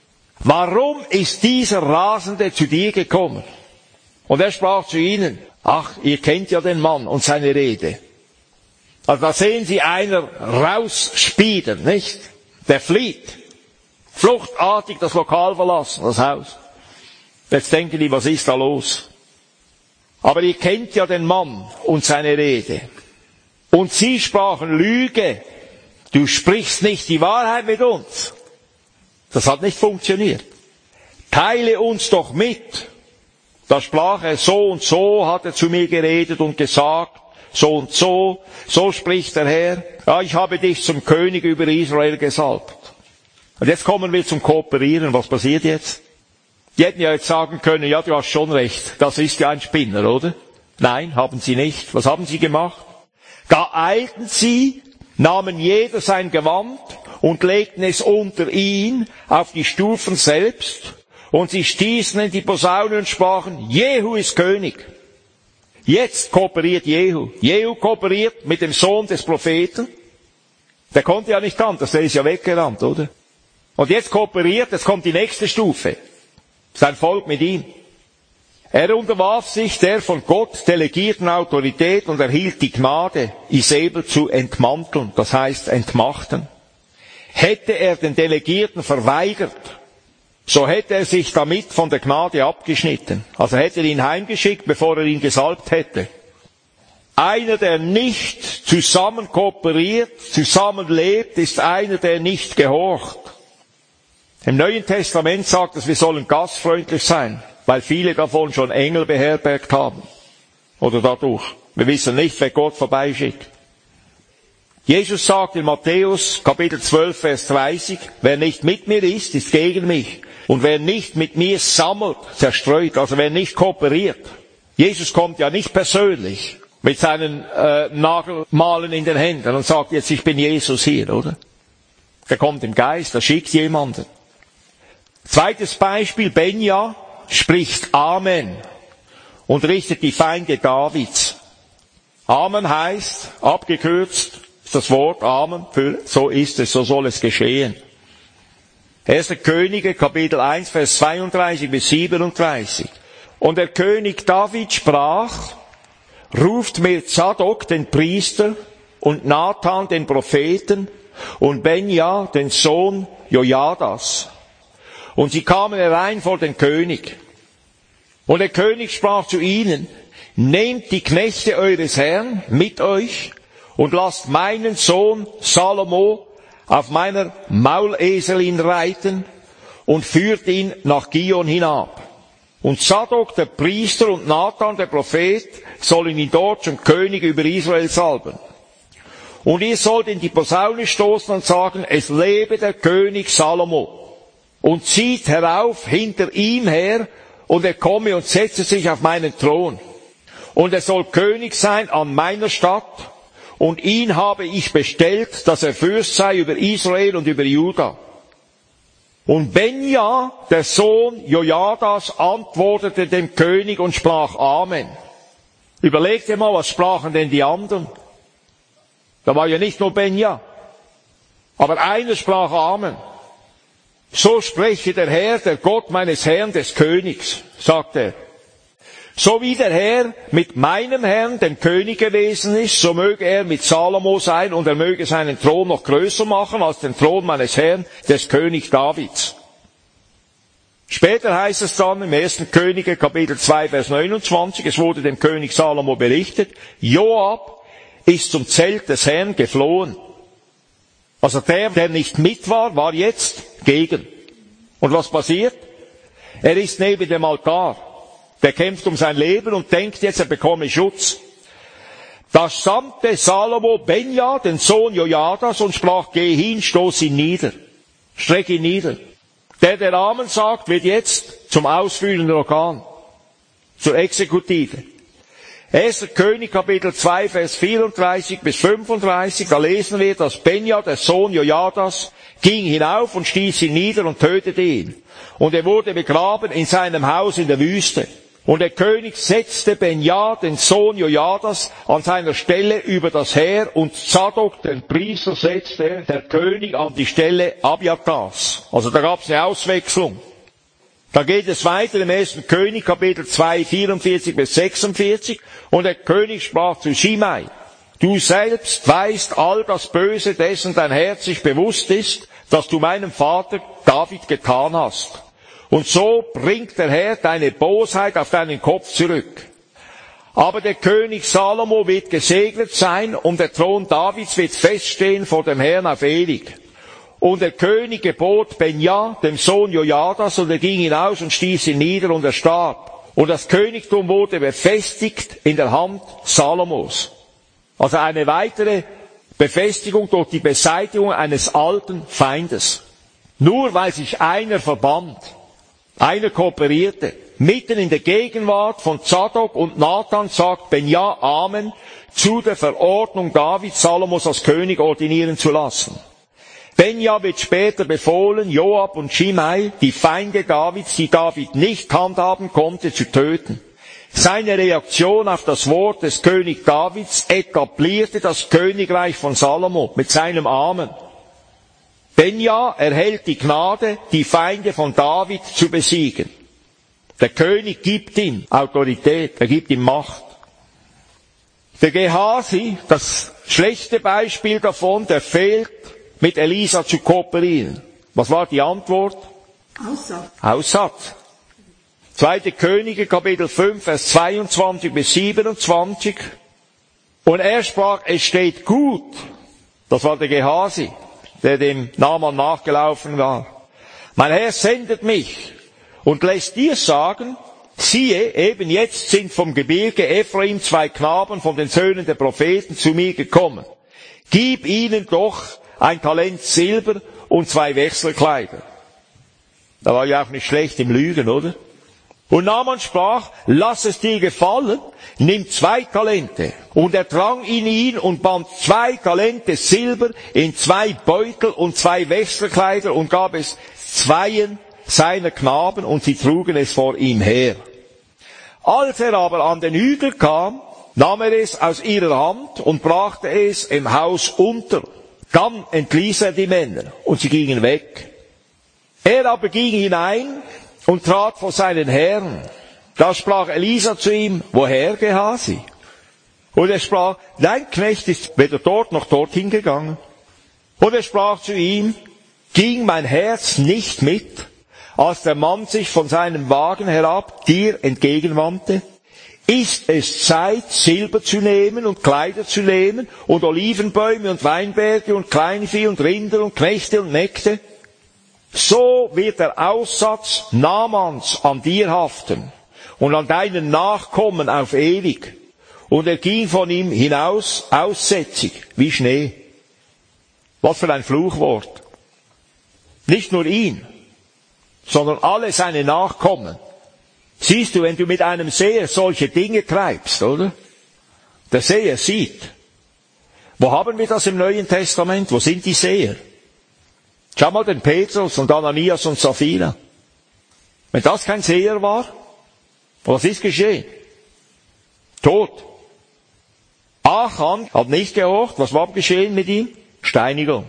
Warum ist dieser Rasende zu dir gekommen? Und er sprach zu ihnen, ach, ihr kennt ja den Mann und seine Rede. Also da sehen Sie einer rausspieden, nicht? Der flieht. Fluchtartig das Lokal verlassen, das Haus. Jetzt denken die, was ist da los? Aber ihr kennt ja den Mann und seine Rede. Und sie sprachen, Lüge, du sprichst nicht die Wahrheit mit uns. Das hat nicht funktioniert. Teile uns doch mit. Da sprach er, so und so hat er zu mir geredet und gesagt, so und so, so spricht der Herr, ja, ich habe dich zum König über Israel gesalbt. Und jetzt kommen wir zum Kooperieren. Was passiert jetzt? Die hätten ja jetzt sagen können, ja, du hast schon recht, das ist ja ein Spinner, oder? Nein, haben sie nicht. Was haben sie gemacht? Da eilten sie nahmen jeder sein Gewand und legten es unter ihn auf die Stufen selbst, und sie stießen in die Posaunen und sprachen, Jehu ist König. Jetzt kooperiert Jehu. Jehu kooperiert mit dem Sohn des Propheten. Der konnte ja nicht anders, der ist ja weggerannt, oder? Und jetzt kooperiert, es kommt die nächste Stufe. Sein Volk mit ihm. Er unterwarf sich der von Gott delegierten Autorität und erhielt die Gnade, Isabel zu entmanteln, das heißt entmachten. Hätte er den Delegierten verweigert, so hätte er sich damit von der Gnade abgeschnitten. Also hätte er ihn heimgeschickt, bevor er ihn gesalbt hätte. Einer, der nicht zusammen kooperiert, zusammenlebt, ist einer, der nicht gehorcht. Im Neuen Testament sagt es, wir sollen gastfreundlich sein, weil viele davon schon Engel beherbergt haben. Oder dadurch. Wir wissen nicht, wer Gott vorbeischickt. Jesus sagt in Matthäus Kapitel zwölf, Vers dreißig, wer nicht mit mir ist, ist gegen mich. Und wer nicht mit mir sammelt, zerstreut, also wer nicht kooperiert. Jesus kommt ja nicht persönlich mit seinen äh, Nagelmalen in den Händen und sagt jetzt, ich bin Jesus hier, oder? Der kommt im Geist, er schickt jemanden. Zweites Beispiel, Benja spricht Amen und richtet die Feinde Davids. Amen heißt, abgekürzt, ist das Wort Amen für so ist es, so soll es geschehen. Erster Könige, Kapitel eins, Vers zweiunddreißig bis siebenunddreißig. Und der König David sprach, ruft mir Zadok, den Priester, und Nathan, den Propheten, und Benja, den Sohn Jojadas. Und sie kamen herein vor den König. Und der König sprach zu ihnen, nehmt die Knechte eures Herrn mit euch und lasst meinen Sohn Salomo auf meiner Mauleselin reiten und führt ihn nach Gion hinab. Und Zadok, der Priester, und Nathan, der Prophet, sollen ihn dort zum König über Israel salben. Und ihr sollt in die Posaune stoßen und sagen, es lebe der König Salomo. Und zieht herauf hinter ihm her, und er komme und setze sich auf meinen Thron. Und er soll König sein an meiner Stadt, und ihn habe ich bestellt, dass er Fürst sei über Israel und über Juda. Und Benja, der Sohn Jojadas, antwortete dem König und sprach Amen. Überlegt ihr mal, was sprachen denn die anderen? Da war ja nicht nur Benja, aber einer sprach Amen. So spreche der Herr, der Gott meines Herrn, des Königs, sagt er. So wie der Herr mit meinem Herrn, dem König gewesen ist, so möge er mit Salomo sein, und er möge seinen Thron noch größer machen als den Thron meines Herrn, des Königs Davids. Später heißt es dann im ersten Könige, Kapitel zwei, Vers neunundzwanzig, es wurde dem König Salomo berichtet, Joab ist zum Zelt des Herrn geflohen. Also der, der nicht mit war, war jetzt gegen. Und was passiert? Er ist neben dem Altar. Der kämpft um sein Leben und denkt jetzt, er bekomme Schutz. Da sandte Salomo Benja, den Sohn Jojadas, und sprach, geh hin, stoß ihn nieder. Streck ihn nieder. Der, der Amen sagt, wird jetzt zum ausführenden Organ. Zur Exekutive. Erster König, Kapitel zwei, Vers vierunddreißig bis fünfunddreißig, da lesen wir, dass Benja, der Sohn Jojadas, ging hinauf und stieß ihn nieder und tötete ihn. Und er wurde begraben in seinem Haus in der Wüste. Und der König setzte Benja, den Sohn Jojadas, an seiner Stelle über das Heer, und Zadok, den Priester, setzte der König an die Stelle Abiatars. Also da gab es eine Auswechslung. Da geht es weiter im ersten König, Kapitel zwei, vierundvierzig bis sechsundvierzig. Und der König sprach zu Shimei, du selbst weißt all das Böse, dessen dein Herz sich bewusst ist, dass du meinem Vater David getan hast. Und so bringt der Herr deine Bosheit auf deinen Kopf zurück. Aber der König Salomo wird gesegnet sein, und der Thron Davids wird feststehen vor dem Herrn auf ewig. Und der König gebot Benja, dem Sohn Jojadas, und er ging hinaus und stieß ihn nieder, und er starb. Und das Königtum wurde befestigt in der Hand Salomos. Also eine weitere Befestigung durch die Beseitigung eines alten Feindes. Nur weil sich einer verband, einer kooperierte mitten in der Gegenwart von Zadok und Nathan, sagt Benja Amen zu der Verordnung Davids, Salomos als König ordinieren zu lassen. Benja wird später befohlen, Joab und Shimei, die Feinde Davids, die David nicht handhaben konnte, zu töten. Seine Reaktion auf das Wort des König Davids etablierte das Königreich von Salomo mit seinem Amen. Benja erhält die Gnade, die Feinde von David zu besiegen. Der König gibt ihm Autorität, er gibt ihm Macht. Der Gehasi, das schlechte Beispiel davon, der fehlt, mit Elisa zu kooperieren. Was war die Antwort? Aussatz. Aussatz. Zweite Könige, Kapitel fünf, Vers zweiundzwanzig bis siebenundzwanzig. Und er sprach, es steht gut. Das war der Gehasi, der dem Naaman nachgelaufen war. Mein Herr sendet mich und lässt dir sagen, siehe, eben jetzt sind vom Gebirge Ephraim zwei Knaben von den Söhnen der Propheten zu mir gekommen. Gib ihnen doch ein Talent Silber und zwei Wechselkleider. Da war ja auch nicht schlecht im Lügen, oder? Und Naaman sprach, lass es dir gefallen, nimm zwei Talente. Und er drang in ihn und band zwei Talente Silber in zwei Beutel und zwei Wechselkleider und gab es zweien seiner Knaben und sie trugen es vor ihm her. Als er aber an den Hügel kam, nahm er es aus ihrer Hand und brachte es im Haus unter. Dann entließ er die Männer und sie gingen weg. Er aber ging hinein und trat vor seinen Herrn. Da sprach Elisa zu ihm, woher, Gehasi? Und er sprach, dein Knecht ist weder dort noch dorthin gegangen. Und er sprach zu ihm, ging mein Herz nicht mit, als der Mann sich von seinem Wagen herab dir entgegenwandte? Ist es Zeit, Silber zu nehmen und Kleider zu nehmen und Olivenbäume und Weinberge und Kleinvieh und Rinder und Knechte und Mägde? So wird der Aussatz Naamans an dir haften und an deinen Nachkommen auf ewig. Und er ging von ihm hinaus, aussätzig, wie Schnee. Was für ein Fluchwort. Nicht nur ihn, sondern alle seine Nachkommen. Siehst du, wenn du mit einem Seher solche Dinge treibst, oder? Der Seher sieht. Wo haben wir das im Neuen Testament? Wo sind die Seher? Schau mal den Petrus und Ananias und Sapphira. Wenn das kein Seher war, was ist geschehen? Tod. Achan hat nicht gehorcht. Was war geschehen mit ihm? Steinigung.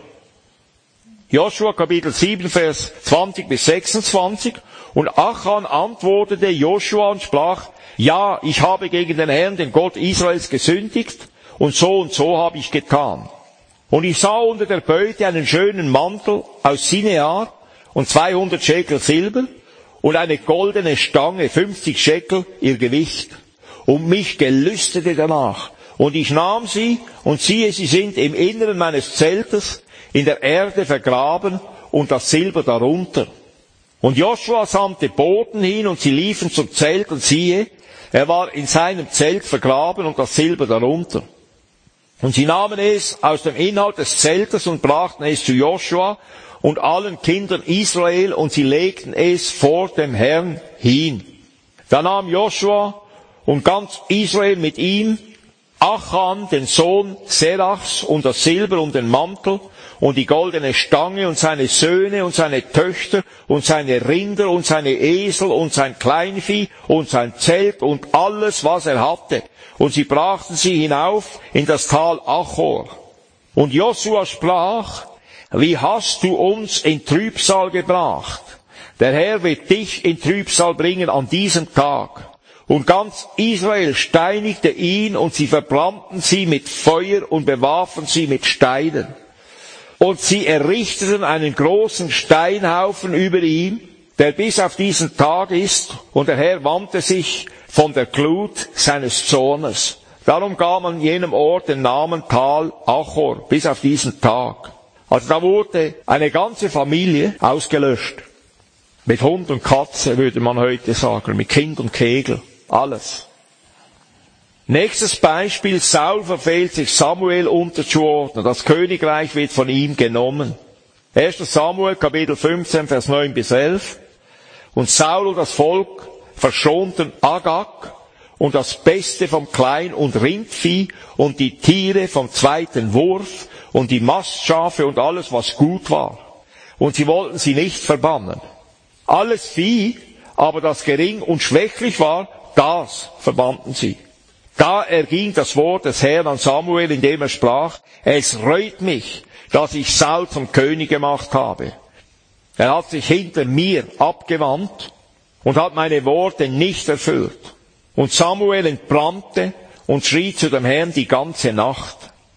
Joshua Kapitel sieben, Vers zwanzig bis sechsundzwanzig. Und Achan antwortete Joshua und sprach, ja, ich habe gegen den Herrn, den Gott Israels, gesündigt, und so und so habe ich getan. Und ich sah unter der Beute einen schönen Mantel aus Sinear und zweihundert Schekel Silber und eine goldene Stange, fünfzig Schekel ihr Gewicht. Und mich gelüstete danach. Und ich nahm sie, und siehe, sie sind im Inneren meines Zeltes in der Erde vergraben und das Silber darunter. Und Joshua sandte Boten hin, und sie liefen zum Zelt, und siehe, er war in seinem Zelt vergraben und das Silber darunter. Und sie nahmen es aus dem Inhalt des Zeltes und brachten es zu Joshua und allen Kindern Israel, und sie legten es vor dem Herrn hin. Da nahm Joshua und ganz Israel mit ihm Achan, den Sohn Serachs, und das Silber und den Mantel und die goldene Stange und seine Söhne und seine Töchter und seine Rinder und seine Esel und sein Kleinvieh und sein Zelt und alles, was er hatte. Und sie brachten sie hinauf in das Tal Achor. Und Josua sprach, wie hast du uns in Trübsal gebracht? Der Herr wird dich in Trübsal bringen an diesem Tag. Und ganz Israel steinigte ihn, und sie verbrannten sie mit Feuer und bewarfen sie mit Steinen. Und sie errichteten einen großen Steinhaufen über ihm, der bis auf diesen Tag ist, und der Herr wandte sich von der Glut seines Zornes. Darum gab man jenem Ort den Namen Tal Achor, bis auf diesen Tag. Also da wurde eine ganze Familie ausgelöscht. Mit Hund und Katze, würde man heute sagen, mit Kind und Kegel, alles. Nächstes Beispiel, Saul verfehlt sich, Samuel unterzuordnen. Das Königreich wird von ihm genommen. erster Samuel, Kapitel fünfzehn, Vers neun bis elf. Und Saul und das Volk verschonten Agag und das Beste vom Klein- und Rindvieh und die Tiere vom zweiten Wurf und die Mastschafe und alles, was gut war. Und sie wollten sie nicht verbannen. Alles Vieh, aber das gering und schwächlich war, das verbannten sie. Da erging das Wort des Herrn an Samuel, indem er sprach, es reut mich, dass ich Saul zum König gemacht habe. Er hat sich hinter mir abgewandt und hat meine Worte nicht erfüllt. Und Samuel entbrannte und schrie zu dem Herrn die ganze Nacht.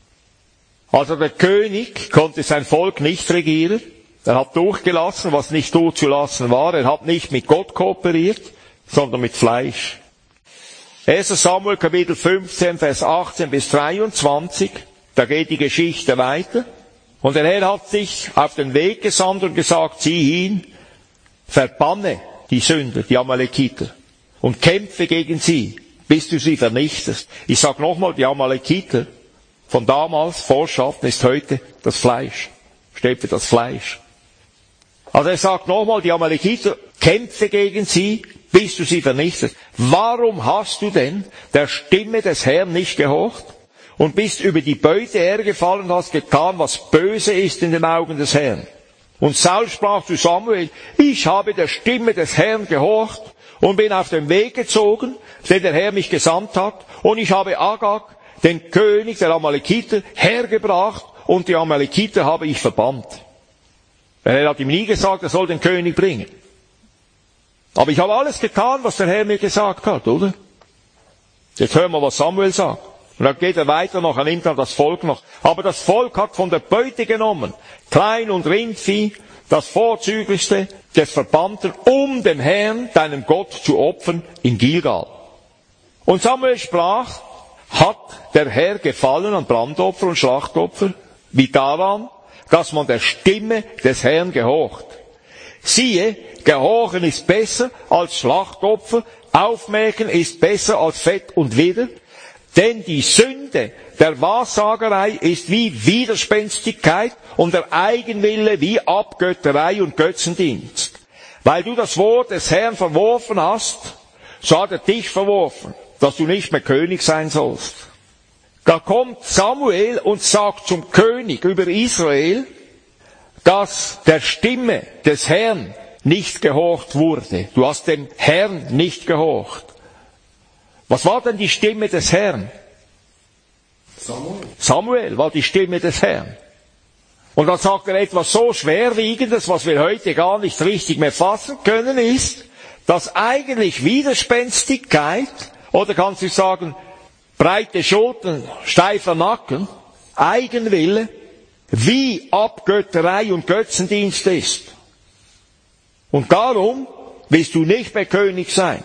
Also der König konnte sein Volk nicht regieren. Er hat durchgelassen, was nicht durchzulassen war. Er hat nicht mit Gott kooperiert, sondern mit Fleisch. erster Samuel Kapitel fünfzehn, Vers achtzehn bis dreiundzwanzig. Da geht die Geschichte weiter. Und der Herr hat sich auf den Weg gesandt und gesagt, sieh hin, verbanne die Sünder, die Amalekiter, und kämpfe gegen sie, bis du sie vernichtest. Ich sag nochmal, die Amalekiter von damals, Vorschaften, ist heute das Fleisch. Steht für das Fleisch. Also er sagt nochmal, die Amalekiter, kämpfe gegen sie, bis du sie vernichtest. Warum hast du denn der Stimme des Herrn nicht gehorcht und bist über die Beute hergefallen und hast getan, was böse ist in den Augen des Herrn? Und Saul sprach zu Samuel, ich habe der Stimme des Herrn gehorcht und bin auf den Weg gezogen, den der Herr mich gesandt hat, und ich habe Agag, den König der Amalekiter, hergebracht, und die Amalekiter habe ich verbannt. Der Herr hat ihm nie gesagt, er soll den König bringen. Aber ich habe alles getan, was der Herr mir gesagt hat, oder? Jetzt hören wir, was Samuel sagt. Und dann geht er weiter noch, er nimmt dann das Volk noch. Aber das Volk hat von der Beute genommen, Klein- und Rindvieh, das Vorzüglichste des Verbannten, um dem Herrn, deinem Gott, zu opfern in Gilgal. Und Samuel sprach, hat der Herr gefallen an Brandopfer und Schlachtopfer, wie daran, dass man der Stimme des Herrn gehorcht. Siehe, Gehorchen ist besser als Schlachtopfer, Aufmerken ist besser als Fett und Widder, denn die Sünde der Wahrsagerei ist wie Widerspenstigkeit und der Eigenwille wie Abgötterei und Götzendienst. Weil du das Wort des Herrn verworfen hast, so hat er dich verworfen, dass du nicht mehr König sein sollst. Da kommt Samuel und sagt zum König über Israel, dass der Stimme des Herrn nicht gehorcht wurde. Du hast dem Herrn nicht gehorcht. Was war denn die Stimme des Herrn? Samuel. Samuel war die Stimme des Herrn. Und dann sagt er etwas so Schwerwiegendes, was wir heute gar nicht richtig mehr fassen können, ist, dass eigentlich Widerspenstigkeit, oder kannst du sagen, breite Schultern, steifer Nacken, Eigenwille, wie Abgötterei und Götzendienst ist. Und darum willst du nicht mehr König sein.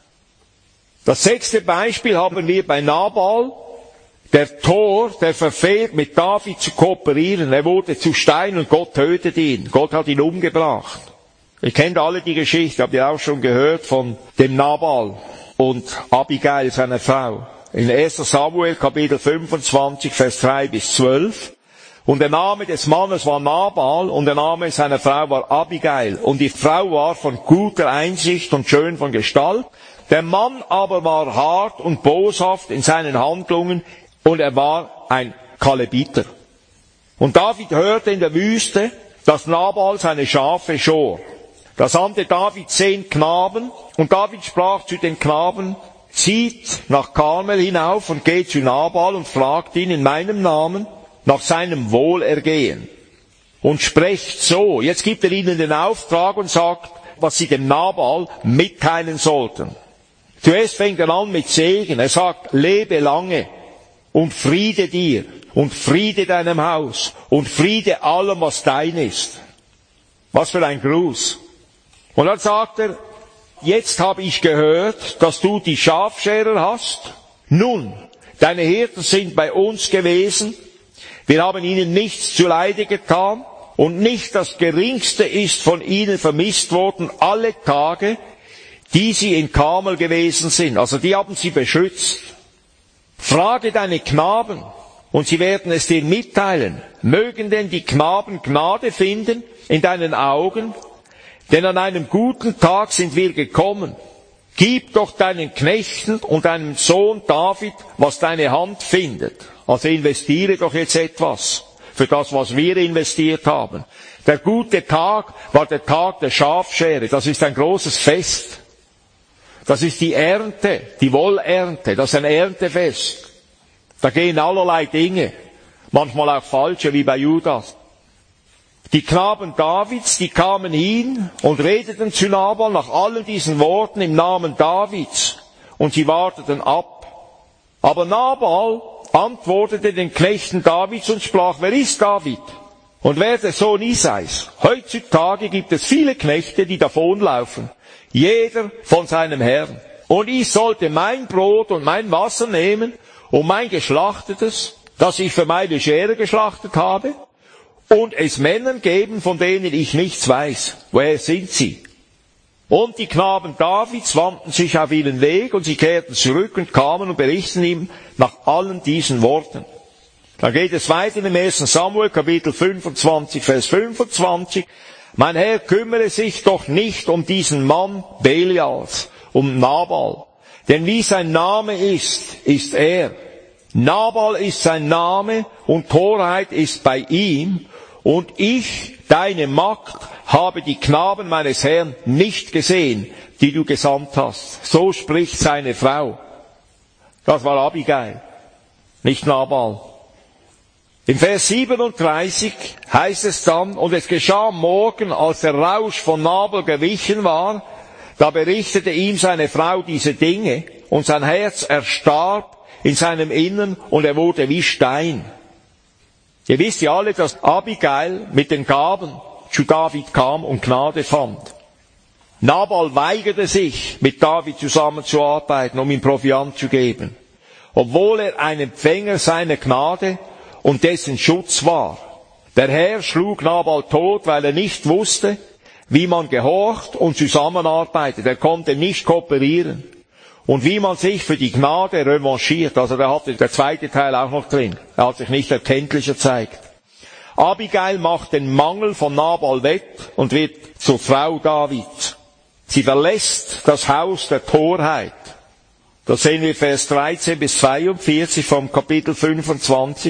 Das sechste Beispiel haben wir bei Nabal, der Tor, der verfehlt, mit David zu kooperieren. Er wurde zu Stein und Gott tötet ihn. Gott hat ihn umgebracht. Ihr kennt alle die Geschichte, habt ihr auch schon gehört von dem Nabal und Abigail, seiner Frau. In erster Samuel, Kapitel fünfundzwanzig, Vers drei bis zwölf. Und der Name des Mannes war Nabal und der Name seiner Frau war Abigail. Und die Frau war von guter Einsicht und schön von Gestalt. Der Mann aber war hart und boshaft in seinen Handlungen und er war ein Kalebiter. Und David hörte in der Wüste, dass Nabal seine Schafe schor. Da sandte David zehn Knaben und David sprach zu den Knaben, zieht nach Karmel hinauf und geht zu Nabal und fragt ihn in meinem Namen nach seinem Wohlergehen. Und sprecht so, jetzt gibt er ihnen den Auftrag und sagt, was sie dem Nabal mitteilen sollten. Zuerst fängt er an mit Segen. Er sagt, lebe lange und Friede dir und Friede deinem Haus und Friede allem, was dein ist. Was für ein Gruß. Und dann sagt er, jetzt habe ich gehört, dass du die Schafscherer hast. Nun, deine Hirten sind bei uns gewesen. Wir haben ihnen nichts zuleide getan und nicht das Geringste ist von ihnen vermisst worden alle Tage, die sie in Karmel gewesen sind. Also die haben sie beschützt. Frage deine Knaben und sie werden es dir mitteilen. Mögen denn die Knaben Gnade finden in deinen Augen? Denn an einem guten Tag sind wir gekommen. gib doch deinen Knechten und deinem Sohn David, was deine Hand findet. Also investiere doch jetzt etwas für das, was wir investiert haben. Der gute Tag war der Tag der Schafschere. Das ist ein großes Fest. Das ist die Ernte, die Wollernte. Das ist ein Erntefest. Da gehen allerlei Dinge. Manchmal auch falsche, wie bei Judas. Die Knaben Davids, die kamen hin und redeten zu Nabal nach allen diesen Worten im Namen Davids. Und sie warteten ab. Aber Nabal antwortete den Knechten Davids und sprach, wer ist David? Und wer der Sohn Isais? Heutzutage gibt es viele Knechte, die davonlaufen. Jeder von seinem Herrn. Und ich sollte mein Brot und mein Wasser nehmen und mein Geschlachtetes, das ich für meine Schere geschlachtet habe, und es Männern geben, von denen ich nichts weiß. Woher sind sie? Und die Knaben Davids wandten sich auf ihren Weg und sie kehrten zurück und kamen und berichten ihm nach allen diesen Worten. Dann geht es weiter im ersten Samuel, Kapitel fünfundzwanzig, Vers fünfundzwanzig. Mein Herr kümmere sich doch nicht um diesen Mann Belials, um Nabal. Denn wie sein Name ist, ist er. Nabal ist sein Name und Torheit ist bei ihm. Und ich, deine Magd, habe die Knaben meines Herrn nicht gesehen, die du gesandt hast. So spricht seine Frau. Das war Abigail, nicht Nabal. Im Vers siebenunddreißig heißt es dann, und es geschah am Morgen, als der Rausch von Nabal gewichen war, da berichtete ihm seine Frau diese Dinge, und sein Herz erstarb in seinem Innern, und er wurde wie Stein. Ihr wisst ja alle, dass Abigail mit den Gaben zu David kam und Gnade fand. Nabal weigerte sich, mit David zusammenzuarbeiten, um ihm Proviant zu geben, obwohl er ein Empfänger seiner Gnade und dessen Schutz war. Der Herr schlug Nabal tot, weil er nicht wusste, wie man gehorcht und zusammenarbeitet. Er konnte nicht kooperieren. Und wie man sich für die Gnade revanchiert. Also da hatte der zweite Teil auch noch drin. Er hat sich nicht erkenntlich gezeigt. Abigail macht den Mangel von Nabal wett und wird zur Frau Davids. Sie verlässt das Haus der Torheit. Das sehen wir Vers dreizehn bis zweiundvierzig vom Kapitel fünfundzwanzig.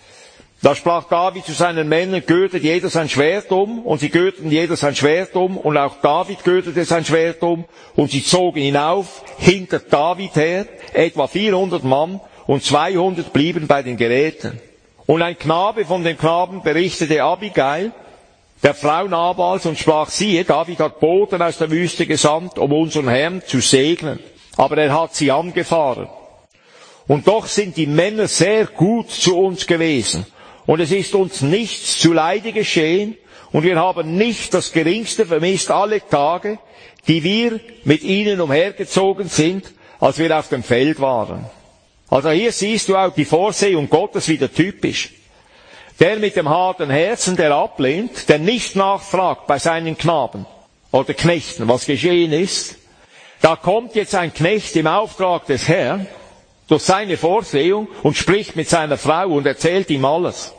Da sprach David zu seinen Männern, gürtet jeder sein Schwert um, und sie gürteten jeder sein Schwert um, und auch David gürtete sein Schwert um, und sie zogen hinauf hinter David her, etwa vierhundert Mann, und zweihundert blieben bei den Geräten. Und ein Knabe von den Knaben berichtete Abigail, der Frau Nabals, und sprach, siehe, David hat Boten aus der Wüste gesandt, um unseren Herrn zu segnen, aber er hat sie angefahren. Und doch sind die Männer sehr gut zu uns gewesen. Und es ist uns nichts zuleide geschehen, und wir haben nicht das Geringste vermisst alle Tage, die wir mit ihnen umhergezogen sind, als wir auf dem Feld waren. Also hier siehst du auch die Vorsehung Gottes wieder typisch. Der mit dem harten Herzen, der ablehnt, der nicht nachfragt bei seinen Knaben oder Knechten, was geschehen ist, da kommt jetzt ein Knecht im Auftrag des Herrn, durch seine Vorsehung, und spricht mit seiner Frau und erzählt ihm alles.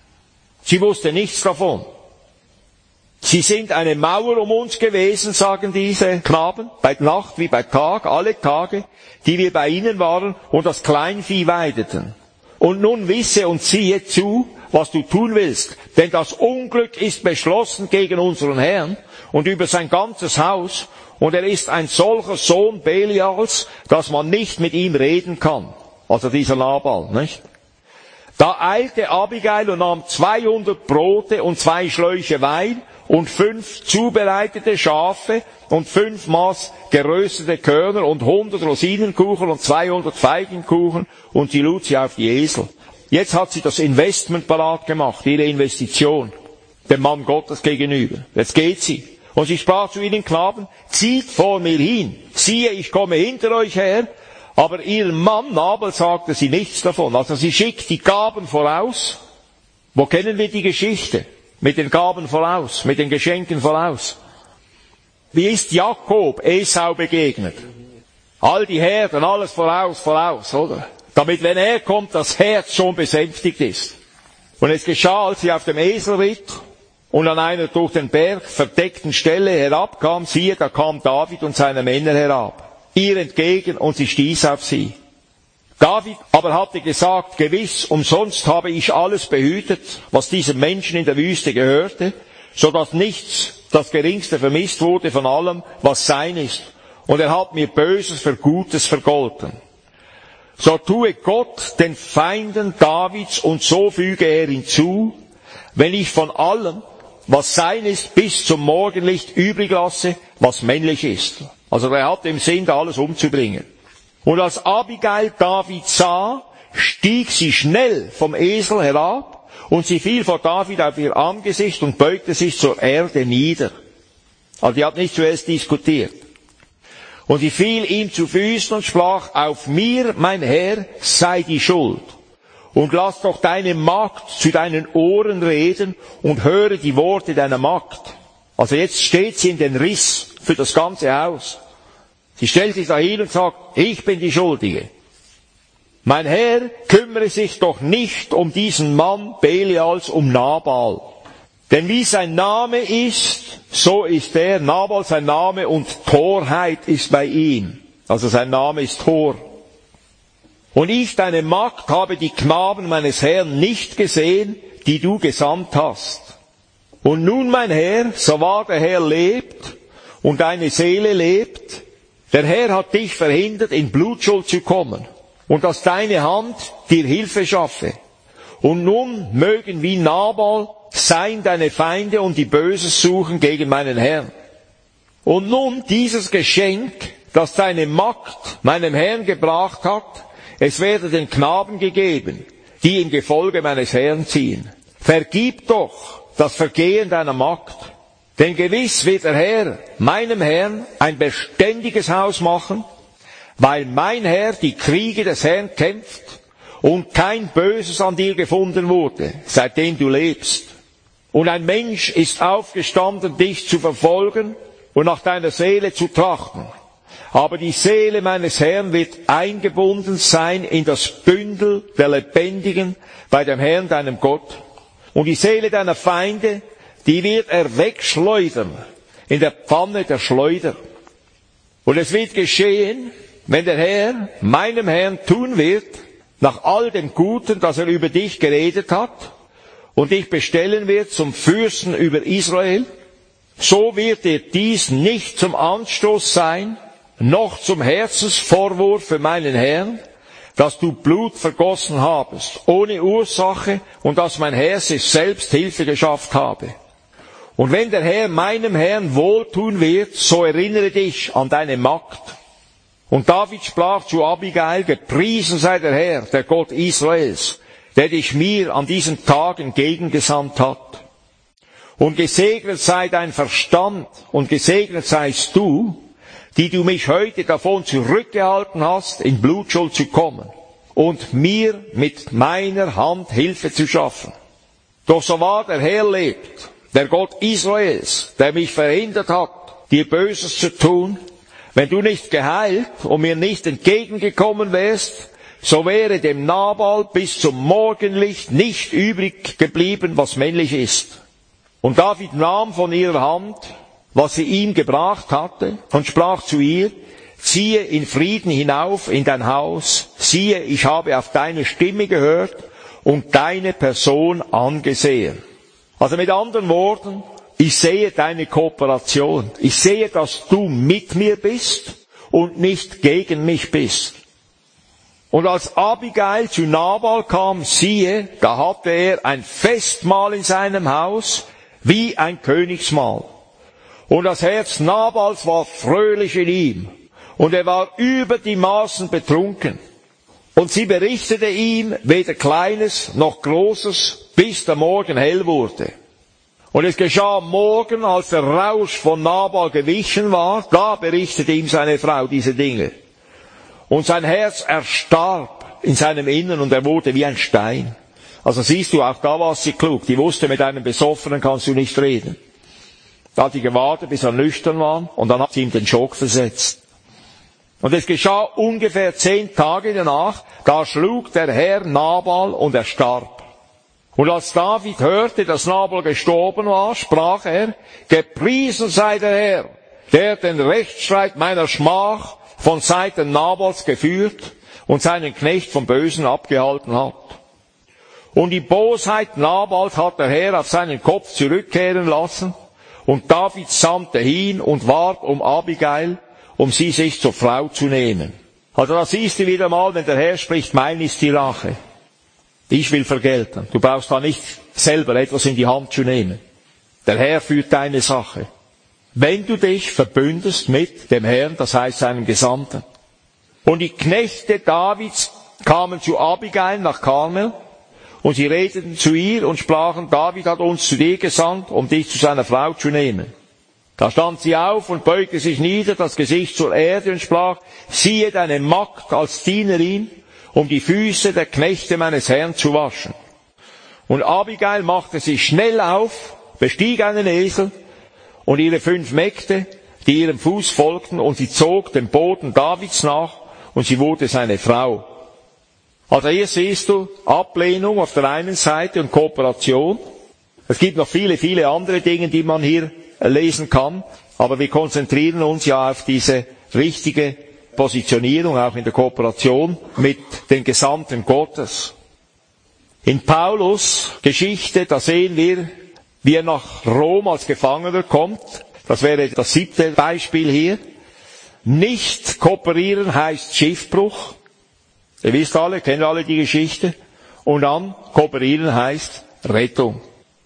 Sie wusste nichts davon. Sie sind eine Mauer um uns gewesen, sagen diese Knaben, bei Nacht wie bei Tag, alle Tage, die wir bei ihnen waren und das Kleinvieh weideten. Und nun wisse und siehe zu, was du tun willst, denn das Unglück ist beschlossen gegen unseren Herrn und über sein ganzes Haus, und er ist ein solcher Sohn Belials, dass man nicht mit ihm reden kann. Also dieser Nabal, nicht? Da eilte Abigail und nahm zweihundert Brote und zwei Schläuche Wein und fünf zubereitete Schafe und fünf Maß geröstete Körner und hundert Rosinenkuchen und zweihundert Feigenkuchen, und sie lud sie auf die Esel. Jetzt hat sie das Investment parat gemacht, ihre Investition, dem Mann Gottes gegenüber. Jetzt geht sie. Und sie sprach zu ihren Knaben, zieht vor mir hin, siehe, ich komme hinter euch her. Aber ihrem Mann Nabal sagte sie nichts davon. Also sie schickt die Gaben voraus. Wo kennen wir die Geschichte? Mit den Gaben voraus, mit den Geschenken voraus. Wie ist Jakob Esau begegnet? All die Herden, alles voraus, voraus, oder? Damit, wenn er kommt, das Herz schon besänftigt ist. Und es geschah, als sie auf dem Esel ritt und an einer durch den Berg verdeckten Stelle herabkam, siehe, da kam David und seine Männer herab. ihr entgegen und sie stieß auf sie. David aber hatte gesagt, gewiss, umsonst habe ich alles behütet, was diesem Menschen in der Wüste gehörte, so dass nichts, das Geringste vermisst wurde von allem, was sein ist. Und er hat mir Böses für Gutes vergolten. So tue Gott den Feinden Davids und so füge er hinzu, wenn ich von allem, was sein ist, bis zum Morgenlicht übrig lasse, was männlich ist. Also er hat im Sinn, da alles umzubringen. Und als Abigail David sah, stieg sie schnell vom Esel herab und sie fiel vor David auf ihr Angesicht und beugte sich zur Erde nieder. Also die hat nicht zuerst diskutiert. Und sie fiel ihm zu Füßen und sprach, auf mir, mein Herr, sei die Schuld. Und lass doch deine Magd zu deinen Ohren reden und höre die Worte deiner Magd. Also jetzt steht sie in den Riss für das ganze Haus. Sie stellt sich dahin und sagt, ich bin die Schuldige. Mein Herr, kümmere sich doch nicht um diesen Mann Belials, um Nabal. Denn wie sein Name ist, so ist er, Nabal sein Name, und Torheit ist bei ihm. Also sein Name ist Tor. Und ich, deine Magd, habe die Knaben meines Herrn nicht gesehen, die du gesandt hast. Und nun, mein Herr, so wahr der Herr lebt und deine Seele lebt, der Herr hat dich verhindert, in Blutschuld zu kommen, und dass deine Hand dir Hilfe schaffe. Und nun mögen wie Nabal sein deine Feinde und die Böses suchen gegen meinen Herrn. Und nun dieses Geschenk, das deine Magd meinem Herrn gebracht hat, es werde den Knaben gegeben, die im Gefolge meines Herrn ziehen. Vergib doch das Vergehen deiner Magd. Denn gewiss wird der Herr meinem Herrn ein beständiges Haus machen, weil mein Herr die Kriege des Herrn kämpft und kein Böses an dir gefunden wurde, seitdem du lebst. Und ein Mensch ist aufgestanden, dich zu verfolgen und nach deiner Seele zu trachten. Aber die Seele meines Herrn wird eingebunden sein in das Bündel der Lebendigen bei dem Herrn, deinem Gott. Und die Seele deiner Feinde, die wird er wegschleudern in der Pfanne der Schleuder. Und es wird geschehen, wenn der Herr meinem Herrn tun wird, nach all dem Guten, das er über dich geredet hat, und dich bestellen wird zum Fürsten über Israel, so wird dir dies nicht zum Anstoß sein, noch zum Herzensvorwurf für meinen Herrn, dass du Blut vergossen habest, ohne Ursache, und dass mein Herr sich selbst Hilfe geschafft habe. Und wenn der Herr meinem Herrn wohltun wird, so erinnere dich an deine Magd. Und David sprach zu Abigail, gepriesen sei der Herr, der Gott Israels, der dich mir an diesen Tagen entgegengesandt hat. Und gesegnet sei dein Verstand und gesegnet seist du, die du mich heute davon zurückgehalten hast, in Blutschuld zu kommen und mir mit meiner Hand Hilfe zu schaffen. Doch so wahr der Herr lebt, der Gott Israels, der mich verhindert hat, dir Böses zu tun, wenn du nicht geheilt und mir nicht entgegengekommen wärst, so wäre dem Nabal bis zum Morgenlicht nicht übrig geblieben, was männlich ist. Und David nahm von ihrer Hand, was sie ihm gebracht hatte, und sprach zu ihr, ziehe in Frieden hinauf in dein Haus, siehe, ich habe auf deine Stimme gehört und deine Person angesehen. Also mit anderen Worten, ich sehe deine Kooperation. Ich sehe, dass du mit mir bist und nicht gegen mich bist. Und als Abigail zu Nabal kam, siehe, da hatte er ein Festmahl in seinem Haus, wie ein Königsmahl. Und das Herz Nabals war fröhlich in ihm, und er war über die Maßen betrunken. Und sie berichtete ihm weder Kleines noch Großes, bis der Morgen hell wurde. Und es geschah am Morgen, als der Rausch von Nabal gewichen war, da berichtete ihm seine Frau diese Dinge. Und sein Herz erstarb in seinem Innern und er wurde wie ein Stein. Also siehst du, auch da war sie klug. Die wusste, mit einem Besoffenen kannst du nicht reden. Da hat die gewartet, bis er nüchtern war, und dann hat sie ihm den Schock versetzt. Und es geschah ungefähr zehn Tage danach, da schlug der Herr Nabal und er starb. Und als David hörte, dass Nabal gestorben war, sprach er, gepriesen sei der Herr, der den Rechtsstreit meiner Schmach von Seiten Nabals geführt und seinen Knecht vom Bösen abgehalten hat. Und die Bosheit Nabals hat der Herr auf seinen Kopf zurückkehren lassen, und David sandte hin und warb um Abigail, um sie sich zur Frau zu nehmen. Also da siehst du wieder mal, wenn der Herr spricht, mein ist die Rache. Ich will vergelten. Du brauchst da nicht selber etwas in die Hand zu nehmen. Der Herr führt deine Sache. Wenn du dich verbündest mit dem Herrn, das heißt seinem Gesandten. Und die Knechte Davids kamen zu Abigail nach Karmel, und sie redeten zu ihr und sprachen, David hat uns zu dir gesandt, um dich zu seiner Frau zu nehmen. Da stand sie auf und beugte sich nieder, das Gesicht zur Erde, und sprach, siehe deine Magd als Dienerin, um die Füße der Knechte meines Herrn zu waschen. Und Abigail machte sich schnell auf, bestieg einen Esel, und ihre fünf Mägde, die ihrem Fuß folgten, und sie zog dem Boten Davids nach, und sie wurde seine Frau. Also hier siehst du Ablehnung auf der einen Seite und Kooperation. Es gibt noch viele, viele andere Dinge, die man hier lesen kann, aber wir konzentrieren uns ja auf diese richtige Positionierung, auch in der Kooperation mit den Gesandten Gottes. In Paulus' Geschichte, da sehen wir, wie er nach Rom als Gefangener kommt. Das wäre das siebte Beispiel hier. Nicht kooperieren heißt Schiffbruch. Ihr wisst alle, kennt alle die Geschichte. Und dann kooperieren heißt Rettung.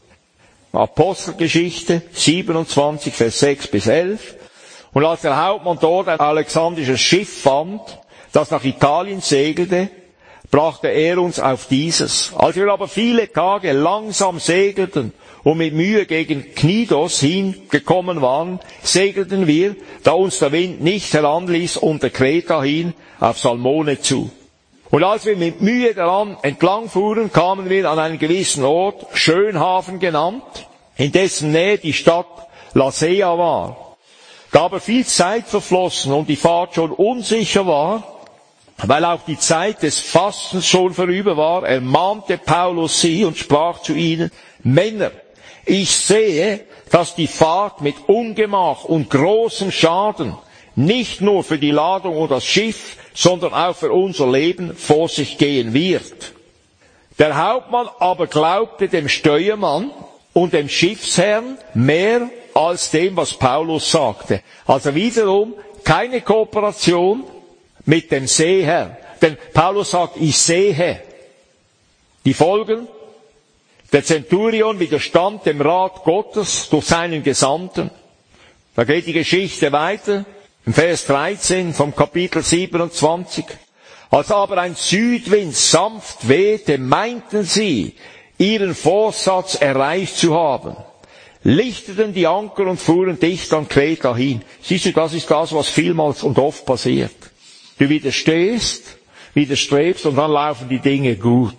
Apostelgeschichte siebenundzwanzig, Vers sechs bis elf. Und als der Hauptmann dort ein alexandrisches Schiff fand, das nach Italien segelte, brachte er uns auf dieses. Als wir aber viele Tage langsam segelten und mit Mühe gegen Knidos hingekommen waren, segelten wir, da uns der Wind nicht heranließ, unter Kreta hin auf Salmone zu. Und als wir mit Mühe daran entlang fuhren, kamen wir an einen gewissen Ort, Schönhafen genannt, in dessen Nähe die Stadt Lasea war. Da aber viel Zeit verflossen und die Fahrt schon unsicher war, weil auch die Zeit des Fastens schon vorüber war, ermahnte Paulus sie und sprach zu ihnen, Männer, ich sehe, dass die Fahrt mit Ungemach und großem Schaden nicht nur für die Ladung und das Schiff, sondern auch für unser Leben vor sich gehen wird. Der Hauptmann aber glaubte dem Steuermann und dem Schiffsherrn mehr als dem, was Paulus sagte. Also wiederum keine Kooperation mit dem Seeherrn. Denn Paulus sagt, ich sehe die Folgen. Der Zenturion widerstand dem Rat Gottes durch seinen Gesandten. Da geht die Geschichte weiter. Im Vers dreizehn vom Kapitel siebenundzwanzig. Als aber ein Südwind sanft wehte, meinten sie, ihren Vorsatz erreicht zu haben, lichteten die Anker und fuhren dicht an Kreta hin. Siehst du, das ist das, was vielmals und oft passiert. Du widerstehst, widerstrebst und dann laufen die Dinge gut.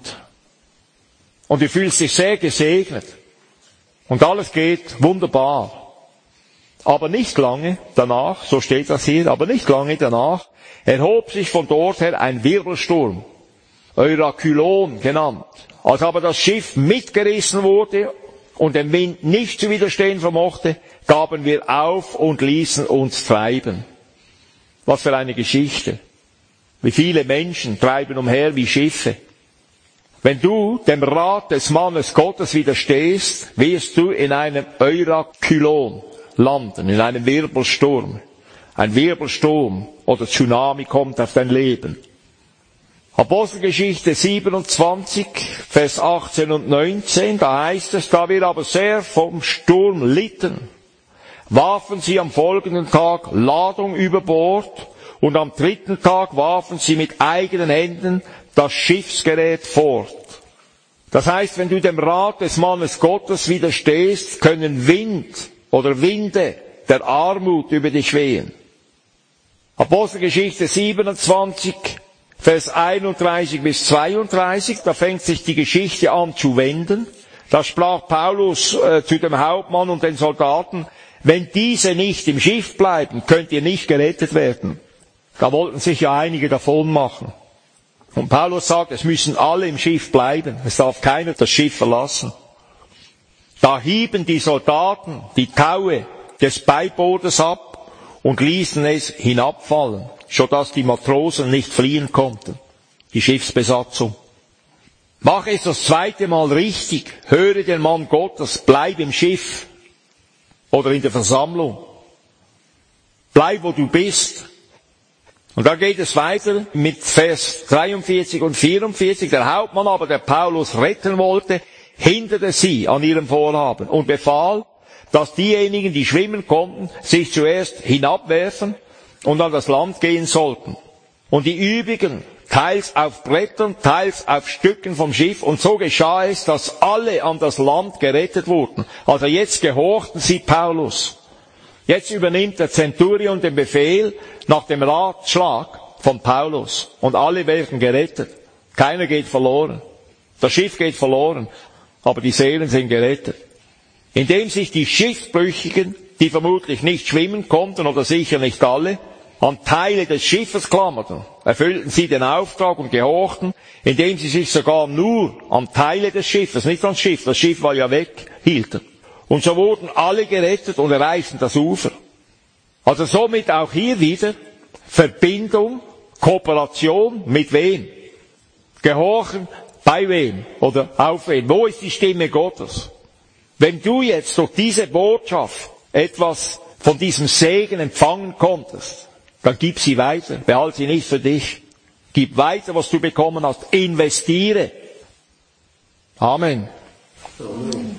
Und du fühlst dich sehr gesegnet. Und alles geht wunderbar. Aber nicht lange danach, so steht das hier, aber nicht lange danach, erhob sich von dort her ein Wirbelsturm, Eurykylon genannt. Als aber das Schiff mitgerissen wurde und dem Wind nicht zu widerstehen vermochte, gaben wir auf und ließen uns treiben. Was für eine Geschichte. Wie viele Menschen treiben umher wie Schiffe. Wenn du dem Rat des Mannes Gottes widerstehst, wirst du in einem Eurykylon landen, in einem Wirbelsturm. Ein Wirbelsturm oder Tsunami kommt auf dein Leben. Apostelgeschichte siebenundzwanzig, Vers achtzehn und neunzehn, da heißt es, da wir aber sehr vom Sturm litten, warfen sie am folgenden Tag Ladung über Bord und am dritten Tag warfen sie mit eigenen Händen das Schiffsgerät fort. Das heißt, wenn du dem Rat des Mannes Gottes widerstehst, können Wind oder Winde der Armut über dich wehen. Apostelgeschichte siebenundzwanzig, Vers einunddreißig bis zweiunddreißig, da fängt sich die Geschichte an zu wenden. Da sprach Paulus äh, zu dem Hauptmann und den Soldaten, wenn diese nicht im Schiff bleiben, könnt ihr nicht gerettet werden. Da wollten sich ja einige davon machen. Und Paulus sagt, es müssen alle im Schiff bleiben, es darf keiner das Schiff verlassen. Da hieben die Soldaten die Taue des Beibootes ab und ließen es hinabfallen, so dass die Matrosen nicht fliehen konnten, die Schiffsbesatzung. Mach es das zweite Mal richtig, höre den Mann Gottes, bleib im Schiff oder in der Versammlung. Bleib, wo du bist. Und dann geht es weiter mit Vers dreiundvierzig und vierundvierzig. Der Hauptmann aber, der Paulus retten wollte, hinderte sie an ihrem Vorhaben und befahl, dass diejenigen, die schwimmen konnten, sich zuerst hinabwerfen und an das Land gehen sollten. Und die übrigen, teils auf Brettern, teils auf Stücken vom Schiff. Und so geschah es, dass alle an das Land gerettet wurden. Also jetzt gehorchten sie Paulus. Jetzt übernimmt der Zenturion den Befehl nach dem Ratschlag von Paulus. Und alle werden gerettet. Keiner geht verloren. Das Schiff geht verloren, aber die Seelen sind gerettet. Indem sich die Schiffbrüchigen, die vermutlich nicht schwimmen konnten, oder sicher nicht alle, an Teile des Schiffes klammerten, erfüllten sie den Auftrag und gehorchten, indem sie sich sogar nur an Teile des Schiffes, nicht ans Schiff, das Schiff war ja weg, hielten. Und so wurden alle gerettet und erreichten das Ufer. Also somit auch hier wieder Verbindung, Kooperation mit wem? Gehorchen bei wem oder auf wem? Wo ist die Stimme Gottes? Wenn du jetzt durch diese Botschaft etwas von diesem Segen empfangen konntest, dann gib sie weiter, behalte sie nicht für dich. Gib weiter, was du bekommen hast. Investiere. Amen. Amen.